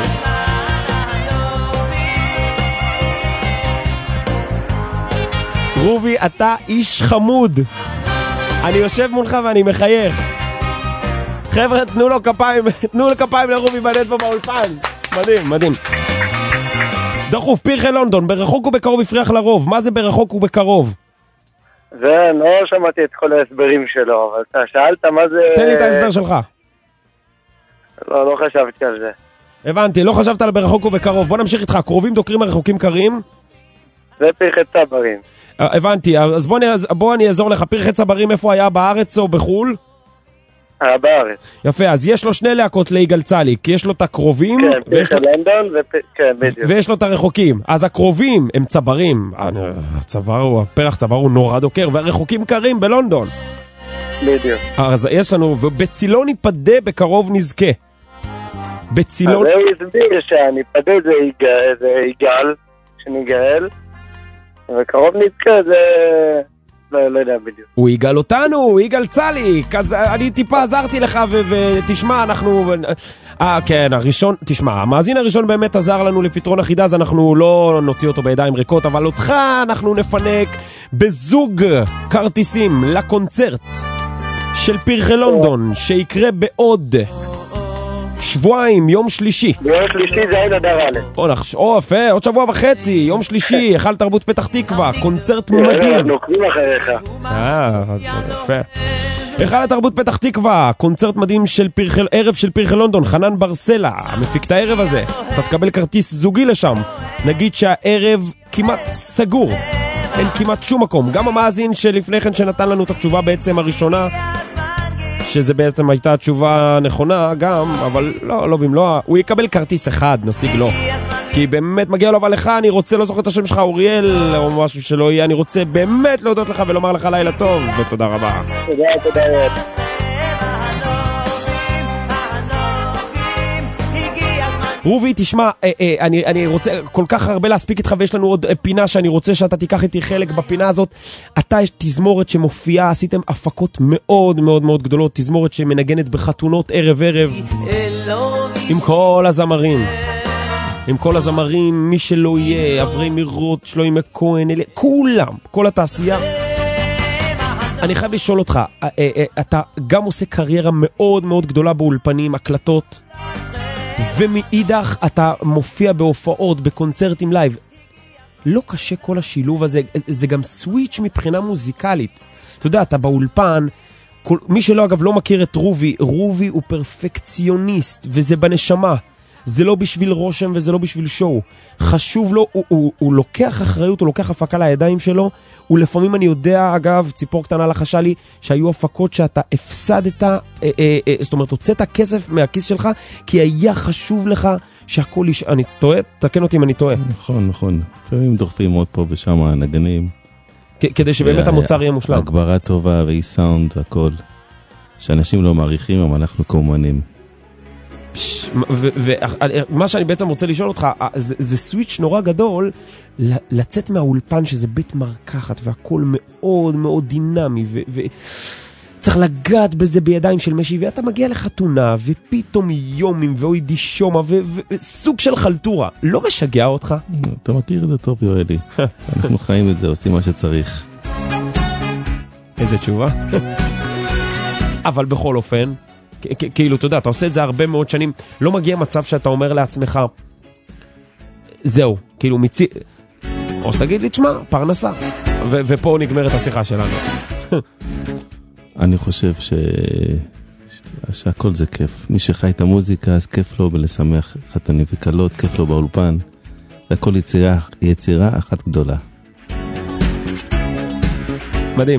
רובי, אתה איש חמוד. אני יושב מולך ואני מחייך. חבר'ה, תנו לו כפיים לרובי בנט פה באולפן. מדהים. דחוף, פרחי לונדון, ברחוק ובקרוב הפריח לרוב. מה זה ברחוק ובקרוב? זה, לא שמעתי את כל ההסברים שלו, אבל אתה שאלת מה זה... תן לי את ההסבר שלך. לא חשבתי על זה. הבנתי, לא חשבת על ברחוק ובקרוב. בוא נמשיך איתך, קרובים דוקרים הרחוקים קרים. זה פרחי צברים. הבנתי, אז בוא אני אעזור לך. פרחי צברים איפה היה, בארץ או בחול? היה בארץ. יפה, אז יש לו שני להקות ליגאל צליק, יש לו את הקרובים, כן, פרחי לונדון, כן, בדיוק. ויש לו את הרחוקים. אז הקרובים הם צברים, הפרח צבר הוא נורא דוקר, והרחוקים קרים בלונדון. בדיוק. אז יש לנו, ובצילון ייפדה בקרוב נזכה. בצילון... אז הוא הסביר שהניפדה זה יגאל, שניגאל, וקרוב נזכה זה... לא יודע בדיוק. הוא יגאל אותנו, הוא יגאל צליק, אז אני טיפה עזרתי לך ותשמע, אנחנו... כן, הראשון, תשמע, המאזין הראשון באמת עזר לנו לפתרון החידה, אז אנחנו לא נוציא אותו בידיים ריקות, אבל אותך אנחנו נפנק בזוג כרטיסים לקונצרט של פרחי לונדון, שיקרה בעוד שבועיים, יום שלישי. יום שלישי זה אין אדר א'. יפה, עוד שבוע וחצי, יום שלישי, היכל תרבות פתח תקווה, קונצרט מדהים. אנחנו עוקבים אחריך. יפה. היכל התרבות פתח תקווה, קונצרט מדהים של ערב של פרחי לונדון, חנן ברסלה, מפיק את הערב הזה. אתה תקבל כרטיס זוגי לשם. נגיד שהערב כמעט סגור. אין כמעט שום מקום. גם המאזין שלפני כן שנתן לנו את התשובה בעצם הראשונה, שזה בעצם הייתה התשובה נכונה גם, אבל לא במלואה, הוא יקבל כרטיס אחד, נשיג לו. כי באמת מגיע לו, אבל לך, אני רוצה, לא זוכר את השם שלך, אוריאל, או משהו שלא יהיה, אני רוצה באמת להודות לך ולומר לך לילה טוב, ותודה רבה. תודה. רובי, תשמע, אני רוצה כל כך הרבה להספיק איתך, ויש לנו עוד פינה שאני רוצה שאתה תיקח איתי חלק בפינה הזאת. אתה יש תזמורת שמופיעה, עשיתם הפקות מאוד מאוד מאוד גדולות, תזמורת שמנגנת בחתונות ערב, עם כל הזמרים, מי שלא יהיה, אברי מירות, שלוימי כהן, כולם, כל התעשייה. אני חייב לשאול אותך, אתה גם עושה קריירה מאוד מאוד גדולה באולפנים, הקלטות, ומאידך אתה מופיע בהופעות, בקונצרטים לייב. לא קשה כל השילוב הזה, זה גם סוויץ' מבחינה מוזיקלית. אתה יודע, אתה באולפן, מי שלא אגב לא מכיר את רובי הוא פרפקציוניסט, וזה בנשמה. זה לא בשביל רושם וזה לא בשביל שואו. חשוב לו, הוא לוקח אחריות, הוא לוקח הפקה לידיים שלו, ולפעמים אני יודע, אגב, ציפור קטנה לחשה לי, שהיו הפקות שאתה הפסדת, זאת אומרת, הוצאת כסף מהכיס שלך, כי היה חשוב לך שהכל אני טועה? תקן אותי אם אני טועה. נכון. לפעמים דוחפים עוד פה ושם הנגנים. כדי שבאמת המוצר יהיה מושלם. הגברה טובה ואי סאונד והכל. שאנשים לא מעריכים, אבל אנחנו כאומנים. ומה שאני בעצם רוצה לשאול אותך, זה סוויץ' נורא גדול לצאת מהאולפן שזה בית מרקחת והכל מאוד מאוד דינמי וצריך לגעת בזה בידיים של משי, ואתה מגיע לחתונה ופתאום יומים ואוי דישומה וסוג של חלטורה. לא משגע אותך? אתה מכיר את זה טוב, יואלי. אנחנו חיים את זה, עושים מה שצריך. איזה תשובה. אבל בכל אופן, כאילו, אתה יודע, אתה עושה את זה הרבה מאוד שנים, לא מגיע מצב שאתה אומר לעצמך, זהו, כאילו, או שתגיד לי, תשמע, פרנסה, ופה נגמרת השיחה שלנו. אני חושב שהכל זה כיף. מי שחי את המוזיקה, אז כיף לו בלשמח חתנים וקלות, כיף לו באולפן, והכל יצירה אחת גדולה. מדהים.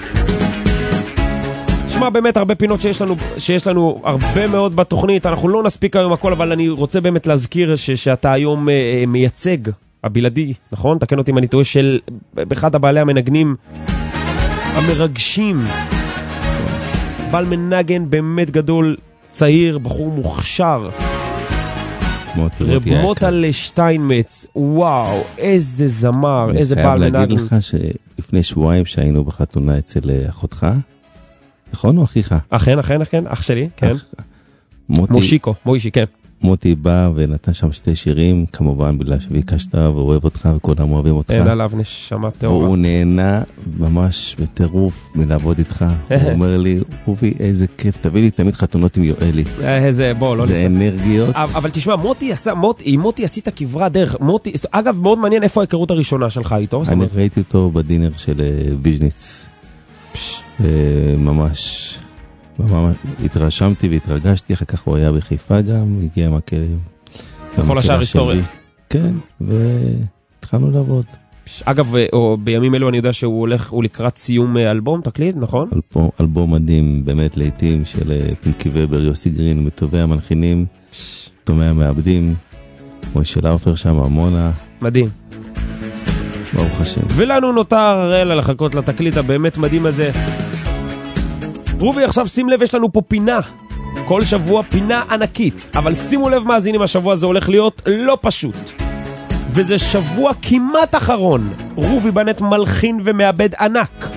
תשמע, באמת הרבה פינות שיש לנו הרבה מאוד בתוכנית, אנחנו לא נספיק היום הכל, אבל אני רוצה באמת להזכיר שאתה היום מייצג הבלעדי, נכון? תקן אותי אם אני טועה, של באחד הבעלי המנגנים המרגשים, בעל מנגן באמת גדול, צעיר, בחור מוכשר, רב מוטל שטיינמץ. וואו, איזה זמר, איזה בעל מנגן. אני חייב להגיד לך שלפני שבועיים שהיינו בחתונה אצל אחותך, נכון או אחיך? אכן, אח שלי, כן. מוישי, כן. מוטי בא ונתן שם 2 שירים, כמובן בגלל שביקשת ואוהב אותך וכולם אוהבים אותך. אין עליו נשמה טהורה. והוא נהנה ממש בטירוף מלעבוד איתך. הוא אומר לי, רובי, איזה כיף, תביא לי תמיד חתונות עם יואלי. איזה, בוא, לא נסע. זה אנרגיות. אבל תשמע, מוטי עשית כברה דרך. אגב, מאוד מעניין איפה ההיכרות הראשונה שלך איתו. אני ראיתי אותו בדינר של ביז'ניץ. ממש התרשמתי והתרגשתי, אחר כך הוא היה בחיפה גם, הגיע כל השאר היסטוריה. כן, והתחלנו לעבוד. אגב, בימים אלו אני יודע שהוא לקראת סיום אלבום, תקליט, נכון? אלבום מדהים, באמת לעתים של פינקי ובר, יוסי גרין, מטובי המלחינים, תומי המעבדים, מוישה לאופר שם, המונה. מדהים. ברוך השם. ולנו נותר אלא לחכות לתקליט הבאמת מדהים הזה. רובי, עכשיו שים לב, יש לנו פה פינה. כל שבוע פינה ענקית. אבל שימו לב מאזינים, השבוע זה הולך להיות לא פשוט. וזה שבוע כמעט אחרון. רובי בנט מלחין ומאבד ענק.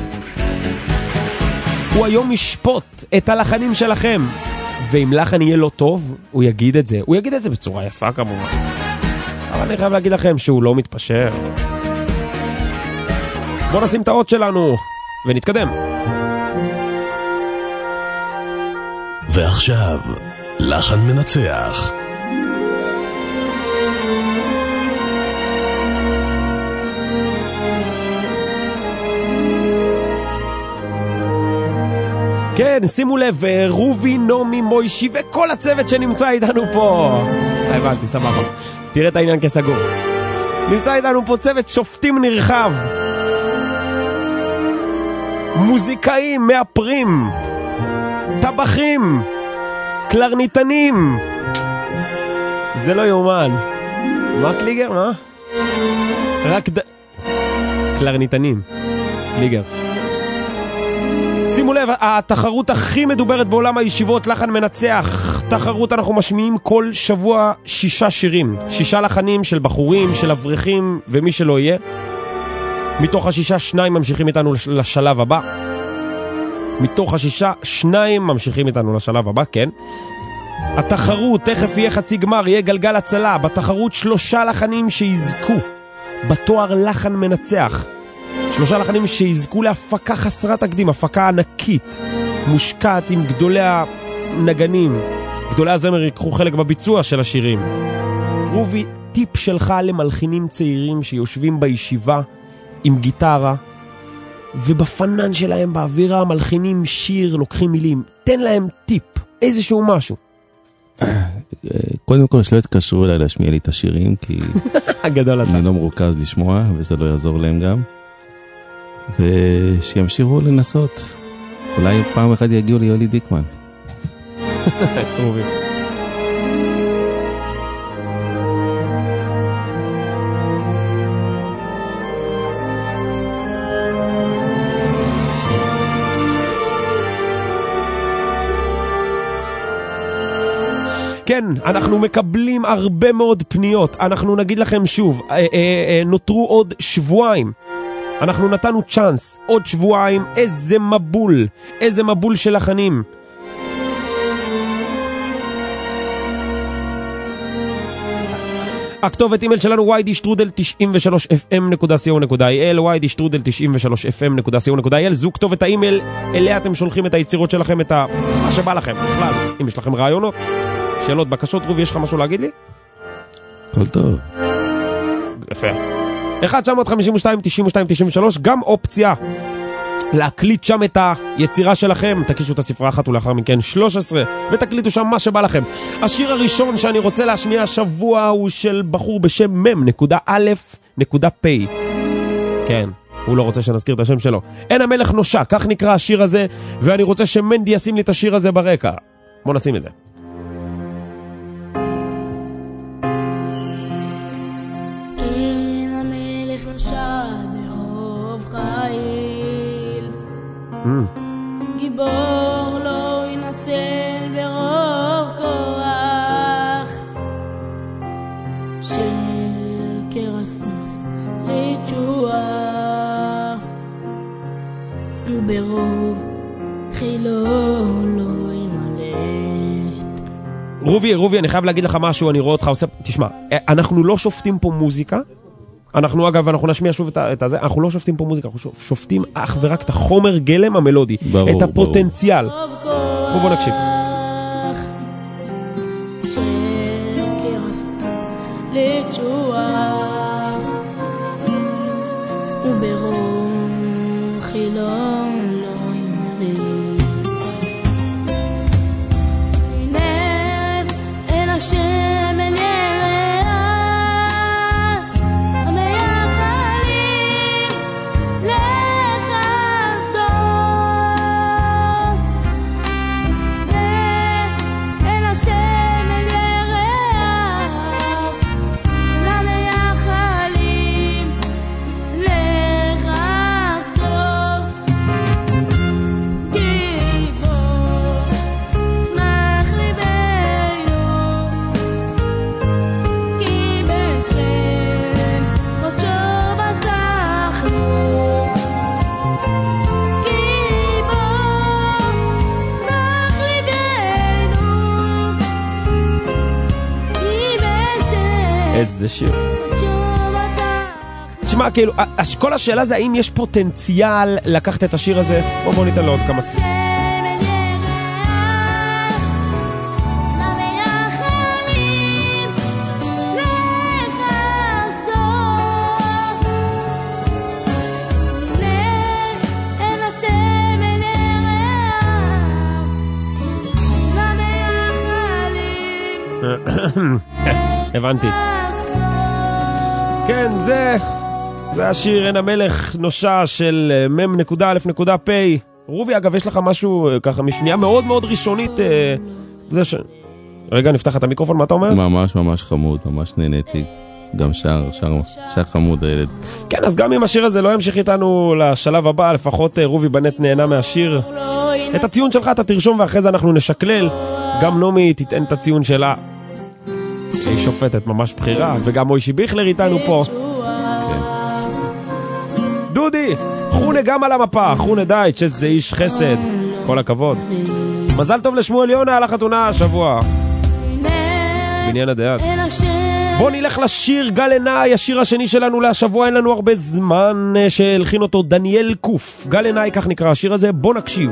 הוא היום ישפוט את הלחנים שלכם. ואם לחן יהיה לא טוב, הוא יגיד את זה. הוא יגיד את זה בצורה יפה כמובן. אבל אני חייב להגיד לכם שהוא לא מתפשר. בואו נשים את האות שלנו ונתקדם. ועכשיו, לחן מנצח. כן, שימו לב, רובי, נומי, מוישי וכל הצוות שנמצא איתנו פה. הבנתי, סבבה. תראה את העניין כסגור. נמצא איתנו פה צוות שופטים נרחב. מוזיקאים, מאפרים, טבחים, קלרניתנים. זה לא יומן. מה קליגר? מה? רק קלרניתנים. קליגר. שימו לב, התחרות הכי מדוברת בעולם הישיבות, לחן מנצח. תחרות אנחנו משמיעים כל שבוע 6 שירים. 6 לחנים של בחורים, של אברכים ומי שלא יהיה. מתוך 6, 2 ממשיכים איתנו לשלב הבא. מתוך 6, 2 ממשיכים איתנו לשלב הבא, כן. התחרות, תכף יהיה חצי גמר, יהיה גלגל הצלה. בתחרות 3 לחנים שיזכו בתואר לחן מנצח. 3 לחנים שיזכו להפקה חסרת תקדים, הפקה ענקית, מושקעת עם גדולי הנגנים, גדולי הזמר יקחו חלק בביצוע של השירים. רובי, טיפ שלך למלחינים צעירים שיושבים בישיבה עם גיטרה, ובפנן שלהם באווירה מלחינים שיר, לוקחים מילים, תן להם טיפ, איזשהו משהו. קודם כל שלא יתקשרו אליי להשמיע לי את השירים, כי אני לא מרוכז לשמוע, וזה לא יעזור להם גם. ושימשיכו לנסות. אולי פעם אחד יגיעו ליולי דיקמן. רובי. כן, אנחנו מקבלים הרבה מאוד פניות. אנחנו נגיד לכם שוב, נותרו עוד שבועיים. אנחנו נתנו צ'אנס, עוד שבועיים, איזה מבול של לחנים. הכתובת אימייל שלנו yd@93fm.co.il, yd@93fm.co.il, זו כתובת האימייל, אליה אתם שולחים את היצירות שלכם, את מה שבא לכם, בכלל. אם יש לכם רעיונות, שאלות, בקשות, רובי, יש לך משהו להגיד לי? כל טוב. יפה. 1-952-92-93, גם אופציה להקליט שם את היצירה שלכם. תקישו את הספרה אחת ולאחר מכן 13 ותקליטו שם מה שבא לכם. השיר הראשון שאני רוצה להשמיע השבוע הוא של בחור בשם מם.א.פ. כן, הוא לא רוצה שנזכיר את השם שלו. אין המלך נושע, כך נקרא השיר הזה, ואני רוצה שמנדי ישים לי את השיר הזה ברקע. בוא נשים את זה. אין המלך נושע ברוב חיל, גיבור לא ינצל ברוב כוח, שקר הסוס לתשועה, וברוב חילו לא ימלט. רובי, אני חייב להגיד לך משהו, אני רואה אותך עושה, תשמע, אנחנו לא שופטים פה מוזיקה, אנחנו אגב, אנחנו נשמיע שוב את זה, אנחנו לא שופטים פה מוזיקה, אנחנו שופטים אך ורק את החומר גלם המלודי, את הפוטנציאל. בוא נקשיב. לתשועה וברום חילון לא ימלא. נב אל השם אל יראה המייחלים לחסדו, אל השם אל יראה למייחלים לחסדו, גיבור שמח ליבנו, כי בשם קודשו בטחנו, גיבור שמח ליבנו, כי בשם איזה שיר. קודשו בטחנו. תשמע, כאילו, כל השאלה זה האם יש פוטנציאל לקחת את השיר הזה. בוא ניתן לו עוד כמה צפות. למייחלים לחסדו, אל השם אל יראה למייחלים. הבנתי. כן, זה השיר אין המלך נושע של מם.א.פ. רובי, אגב, יש לך משהו ככה משנייה מאוד מאוד ראשונית. רגע, נפתח את המיקרופון, מה אתה אומר? ממש חמוד, ממש נהניתי. גם שר חמוד הילד. כן, אז גם אם השיר הזה לא ימשיך איתנו לשלב הבא, לפחות רובי בנט נהנה מהשיר. את הציון שלך אתה תרשום ואחרי זה אנחנו נשקלל. גם נומי תיתן את הציון שלה, שהיא שופטת ממש בחירה, וגם מוישי ביכלר איתנו פה. דודי, חונה גם על המפה, חונה דייט, שזה איש חסד, כל הכבוד. מזל טוב לשמואל יונה על החתונה השבוע, בניין הדעת. בוא נלך לשיר גל עיניי, השיר השני שלנו להשבוע, אין לנו הרבה זמן, שהלחין אותו דניאל קוף. גל עיניי, כך נקרא השיר הזה, בוא נקשיב.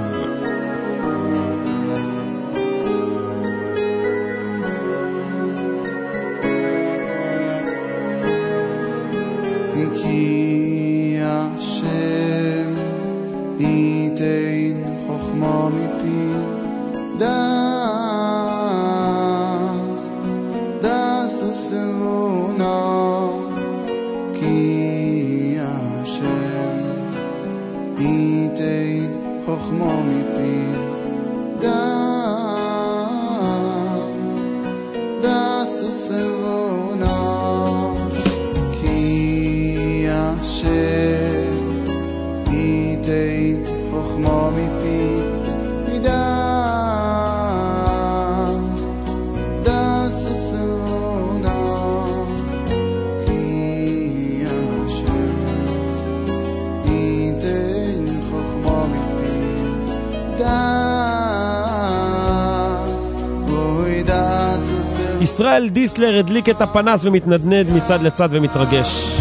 ישראל דיסלר הדליק את הפנס ומתנדנד מצד לצד ומתרגש.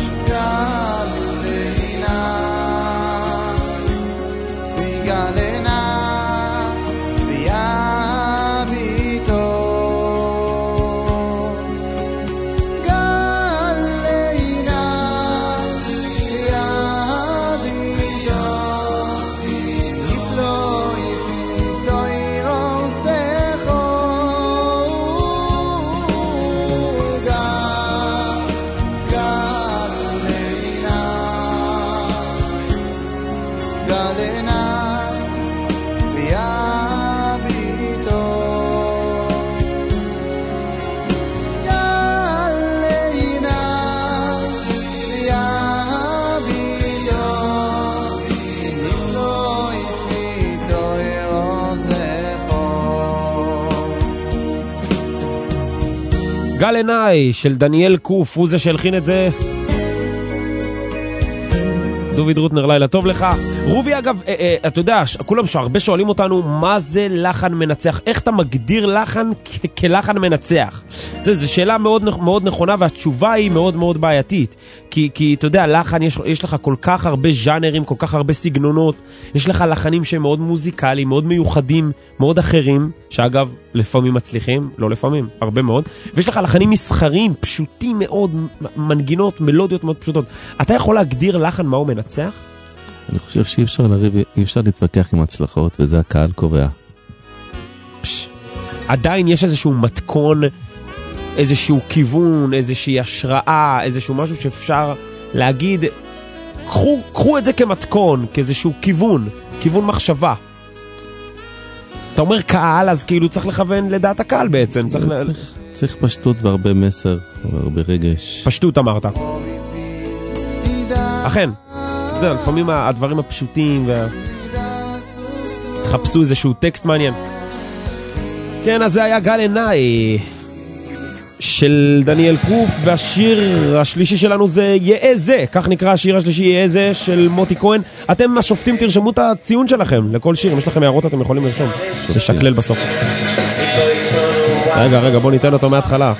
God גל עיניי של דניאל קוף, הוא זה שהלחין את זה. דוביד רוטנר, לילה טוב לך. רובי, אגב, אתה יודע, כולם שהרבה שואלים אותנו מה זה לחן מנצח, איך אתה מגדיר לחן כלחן מנצח. זו שאלה מאוד, מאוד נכונה, והתשובה היא מאוד מאוד בעייתית. כי אתה יודע, לחן יש לך כל כך הרבה ז'אנרים, כל כך הרבה סגנונות, יש לך לחנים שהם מאוד מוזיקליים, מאוד מיוחדים, מאוד אחרים, שאגב, לפעמים מצליחים, לא לפעמים, הרבה מאוד, ויש לך לחנים מסחריים, פשוטים מאוד, מנגינות, מלודיות מאוד פשוטות. אתה יכול להגדיר לחן מה הוא מנצח? אני חושב שאי אפשר לריב, אי אפשר להתווכח עם הצלחות, וזה הקהל קובע. עדיין יש איזשהו מתכון, איזשהו כיוון, איזושהי השראה, איזשהו משהו שאפשר להגיד, קחו את זה כמתכון, כאיזשהו כיוון מחשבה. אתה אומר קהל, אז כאילו צריך לכוון לדעת הקהל בעצם. צריך פשטות והרבה מסר, והרבה רגש. פשטות אמרת. אכן. אתה יודע, לפעמים הדברים הפשוטים חפשו איזשהו טקסט מעניין. כן, אז זה היה גל עיניי של דניאל קוף, והשיר השלישי שלנו זה יהיה זה, כך נקרא השיר השלישי, יהיה זה, של מוטי כהן. אתם השופטים תרשמו את הציון שלכם לכל שיר, אם יש לכם הערות אתם יכולים לרשום, לשקלל בסוף. רגע, בוא ניתן אותו מההתחלה.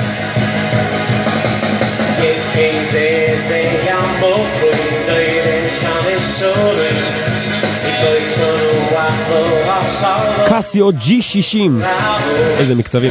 קסיו G60, איזה מקצבים.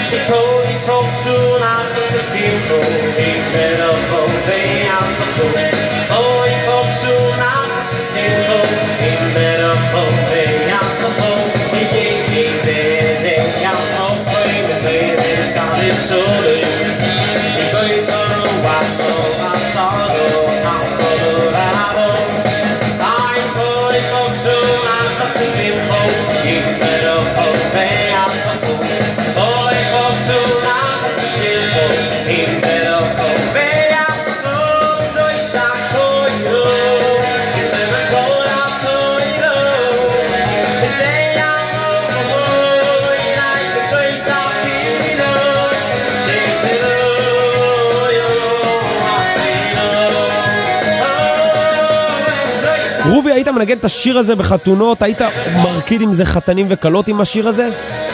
רובי, היית מנגן את השיר הזה בחתונות? היית מרקיד עם זה חתנים וקלות עם השיר הזה?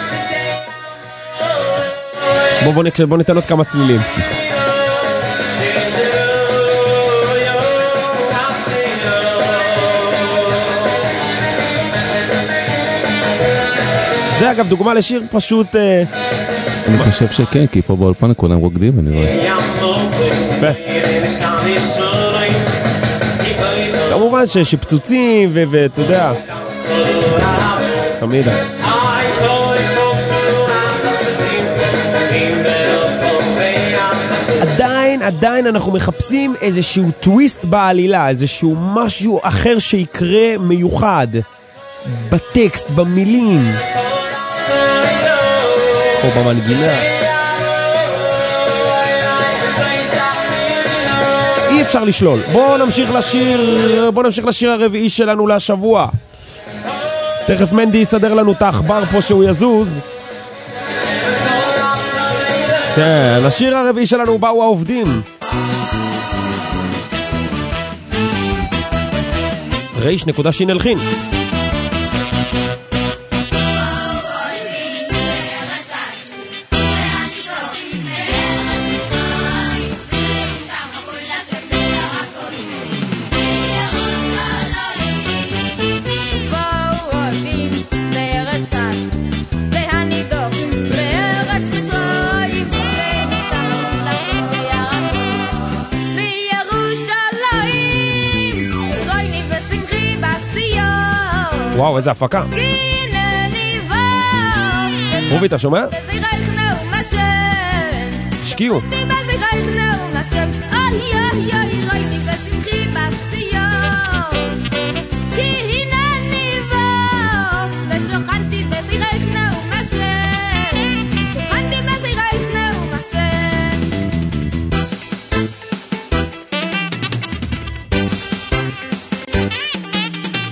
בוא ניתן עוד כמה צלילים. זה אגב דוגמה לשיר פשוט... אני חושב שכן, כי פה באולפן כולם רוקדים, אני רואה. יפה. כמובן שפצוצים ואתה יודע, תמיד. עדיין אנחנו מחפשים איזשהו טוויסט בעלילה, איזשהו משהו אחר שיקרה מיוחד בטקסט, במילים או במנגינה. אי אפשר לשלול. בואו נמשיך לשיר הרביעי שלנו לשבוע. תכף מנדי יסדר לנו את האחבר פה שהוא יזוז. כן, לשיר הרביעי שלנו באו העובדים. ריש.שינלחין. וואו, איזה הפקה. רובי, אתה שומע? השקיעו.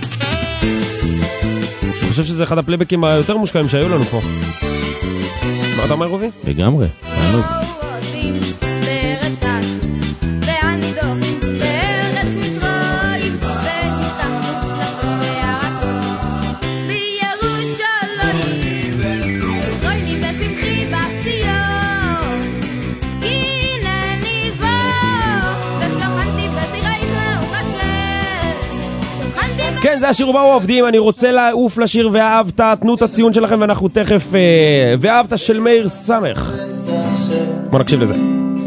אני חושב שזה אחד הפלייבקים היותר מושקעים שהיו לנו פה. מה אתה אומר רובי? לגמרי, תענוג. כן, זה השיר ובאו העובדים, אני רוצה לעוף לשיר ואהבת, תנו את הציון שלכם ואנחנו תכף ואהבת של מאיר סמך. בוא נקשיב לזה.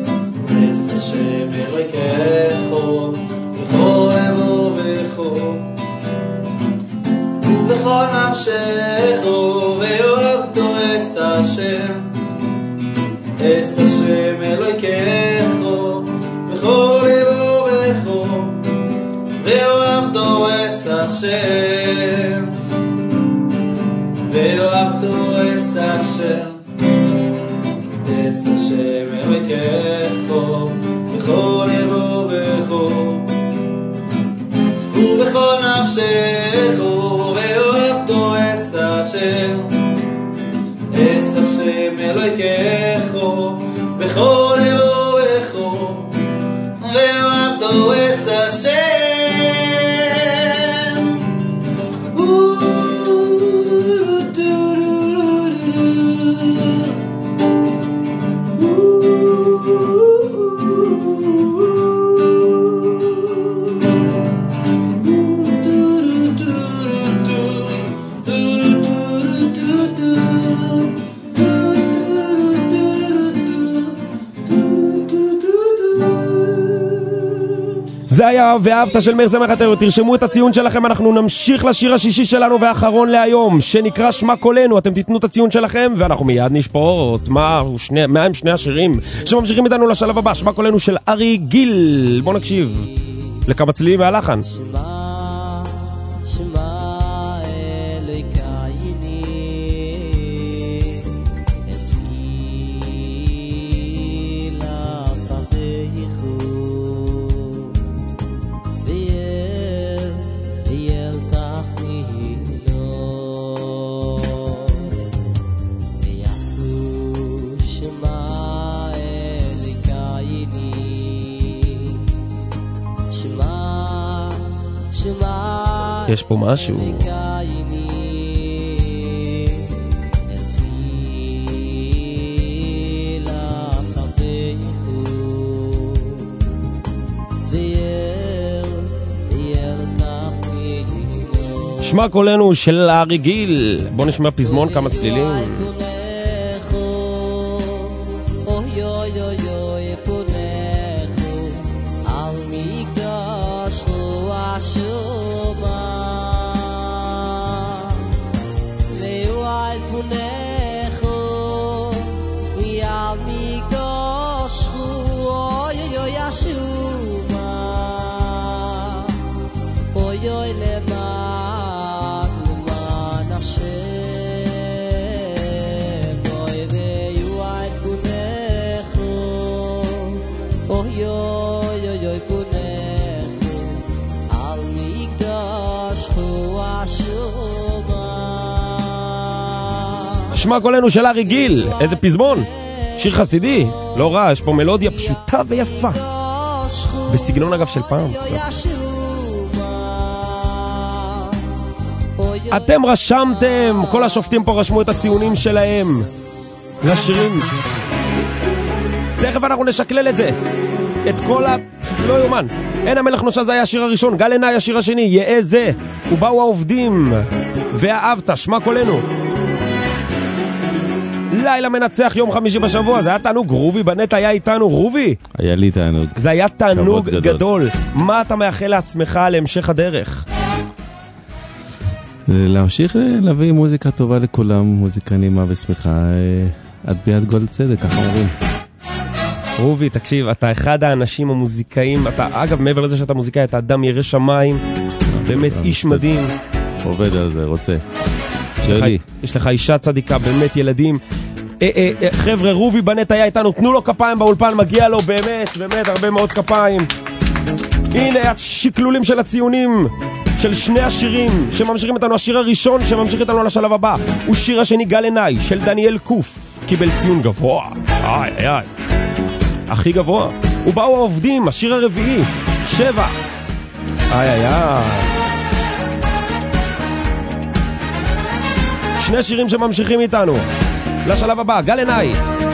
ובכל נפשך ואוהבתו אס השם, אס השם אלוהיכך בכל לבו ובכל ואוהבתו אס השם, ואוהבתו אס השם, אס השם אלוהיכך בכל לבו ובכל ובכל נפשך ואוהבתו אס השם, אס השם אלוהיכך בכל לבו ובכל ואוהבתו אס השם. זה היה ואהבת של מאיר סמך. תרשמו את הציון שלכם, אנחנו נמשיך לשיר השישי שלנו והאחרון להיום שנקרא שמע קולנו. אתם תיתנו את הציון שלכם ואנחנו מיד נשפור מה הם שני השירים שממשיכים איתנו לשלב הבא. שמע קולנו של ארי גיל, בוא נקשיב לכמה צלילים והלחן. יש פה משהו. שמע קולנו של ארי גיל. בוא נשמע פזמון כמה צלילים. שמע קולנו של ארי גיל, איזה פזמון, שיר חסידי, לא רע, יש פה מלודיה פשוטה ויפה, בסגנון אגב של פעם קצת. אתם רשמתם, כל השופטים פה רשמו את הציונים שלהם לשירים. תכף אנחנו נשקלל את זה, את כל לא יומן. אין המלך נושע זה היה השיר הראשון, גל עיניי השיר השני, יהיה זה, ובאו העובדים, ואהבת, שמע קולנו. לילה מנצח יום חמישי בשבוע, זה היה תענוג. רובי בנט היה איתנו. רובי, היה לי תענוג, זה היה תענוג גדול. מה אתה מאחל לעצמך להמשך הדרך? להמשיך להביא מוזיקה טובה לכולם, מוזיקה נעימה ושמחה, עד ביד גול צדק, ככה אומרים. רובי, תקשיב, אתה אחד האנשים המוזיקאים, אתה אגב מעבר לזה שאתה מוזיקאי, אתה אדם ירא שמיים, באמת איש מדהים. עובד על זה, רוצה. יש לך אישה צדיקה, באמת ילדים. חבר'ה, רובי בנט היה איתנו, תנו לו כפיים באולפן, מגיע לו באמת, באמת הרבה מאוד כפיים. הנה השקלולים של הציונים של שני השירים שממשיכים איתנו. השיר הראשון שממשיך איתנו לשלב הבא הוא שיר השני, גל עיניי של דניאל קוף. קיבל ציון גבוה. איי איי איי. הכי גבוה. ובאו העובדים, השיר הרביעי, 7. איי איי איי. שני שירים שממשיכים איתנו. לשלב הבא, גל עיניי.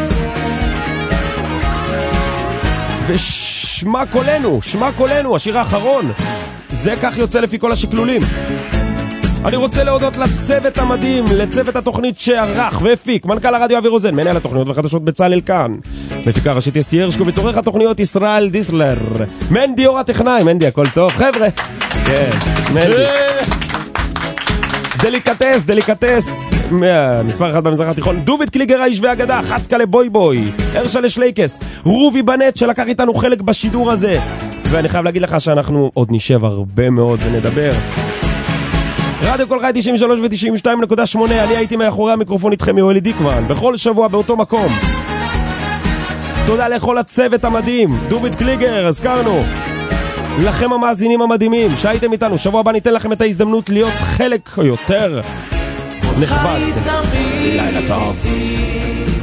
ושמה קולנו, שמה קולנו, השיר האחרון. זה כך יוצא לפי כל השקלולים. אני רוצה להודות לצוות המדהים, לצוות התוכנית שערך והפיק, מנכ"ל הרדיו אבי רוזן, מנהל התוכניות והחדשות בצלאל כאן, מפיקה ראשית אסתי הרשקו, וצורך התוכניות ישראל דיסלר, מנדי אור הטכנאי, מנדי הכל טוב, חבר'ה, כן, מנדי. דליקטס, מספר 1 במזרח התיכון, דוביד קליגר האיש והאגדה, חצקה לבוי בוי, הרשע לשלייקס, רובי בנט שלקח איתנו חלק בשידור הזה, ואני חייב להגיד לך שאנחנו עוד נשב הרבה מאוד ונדבר. רדיו כל חי 93 ו-92.8, אני הייתי מאחורי המיקרופון איתכם יואלי דיקמן, בכל שבוע באותו מקום. תודה לכל הצוות המדהים, דוביד קליגר, הזכרנו. לכם המאזינים המדהימים שהייתם איתנו, שבוע הבא ניתן לכם את ההזדמנות להיות חלק יותר נכבד. לילה טוב.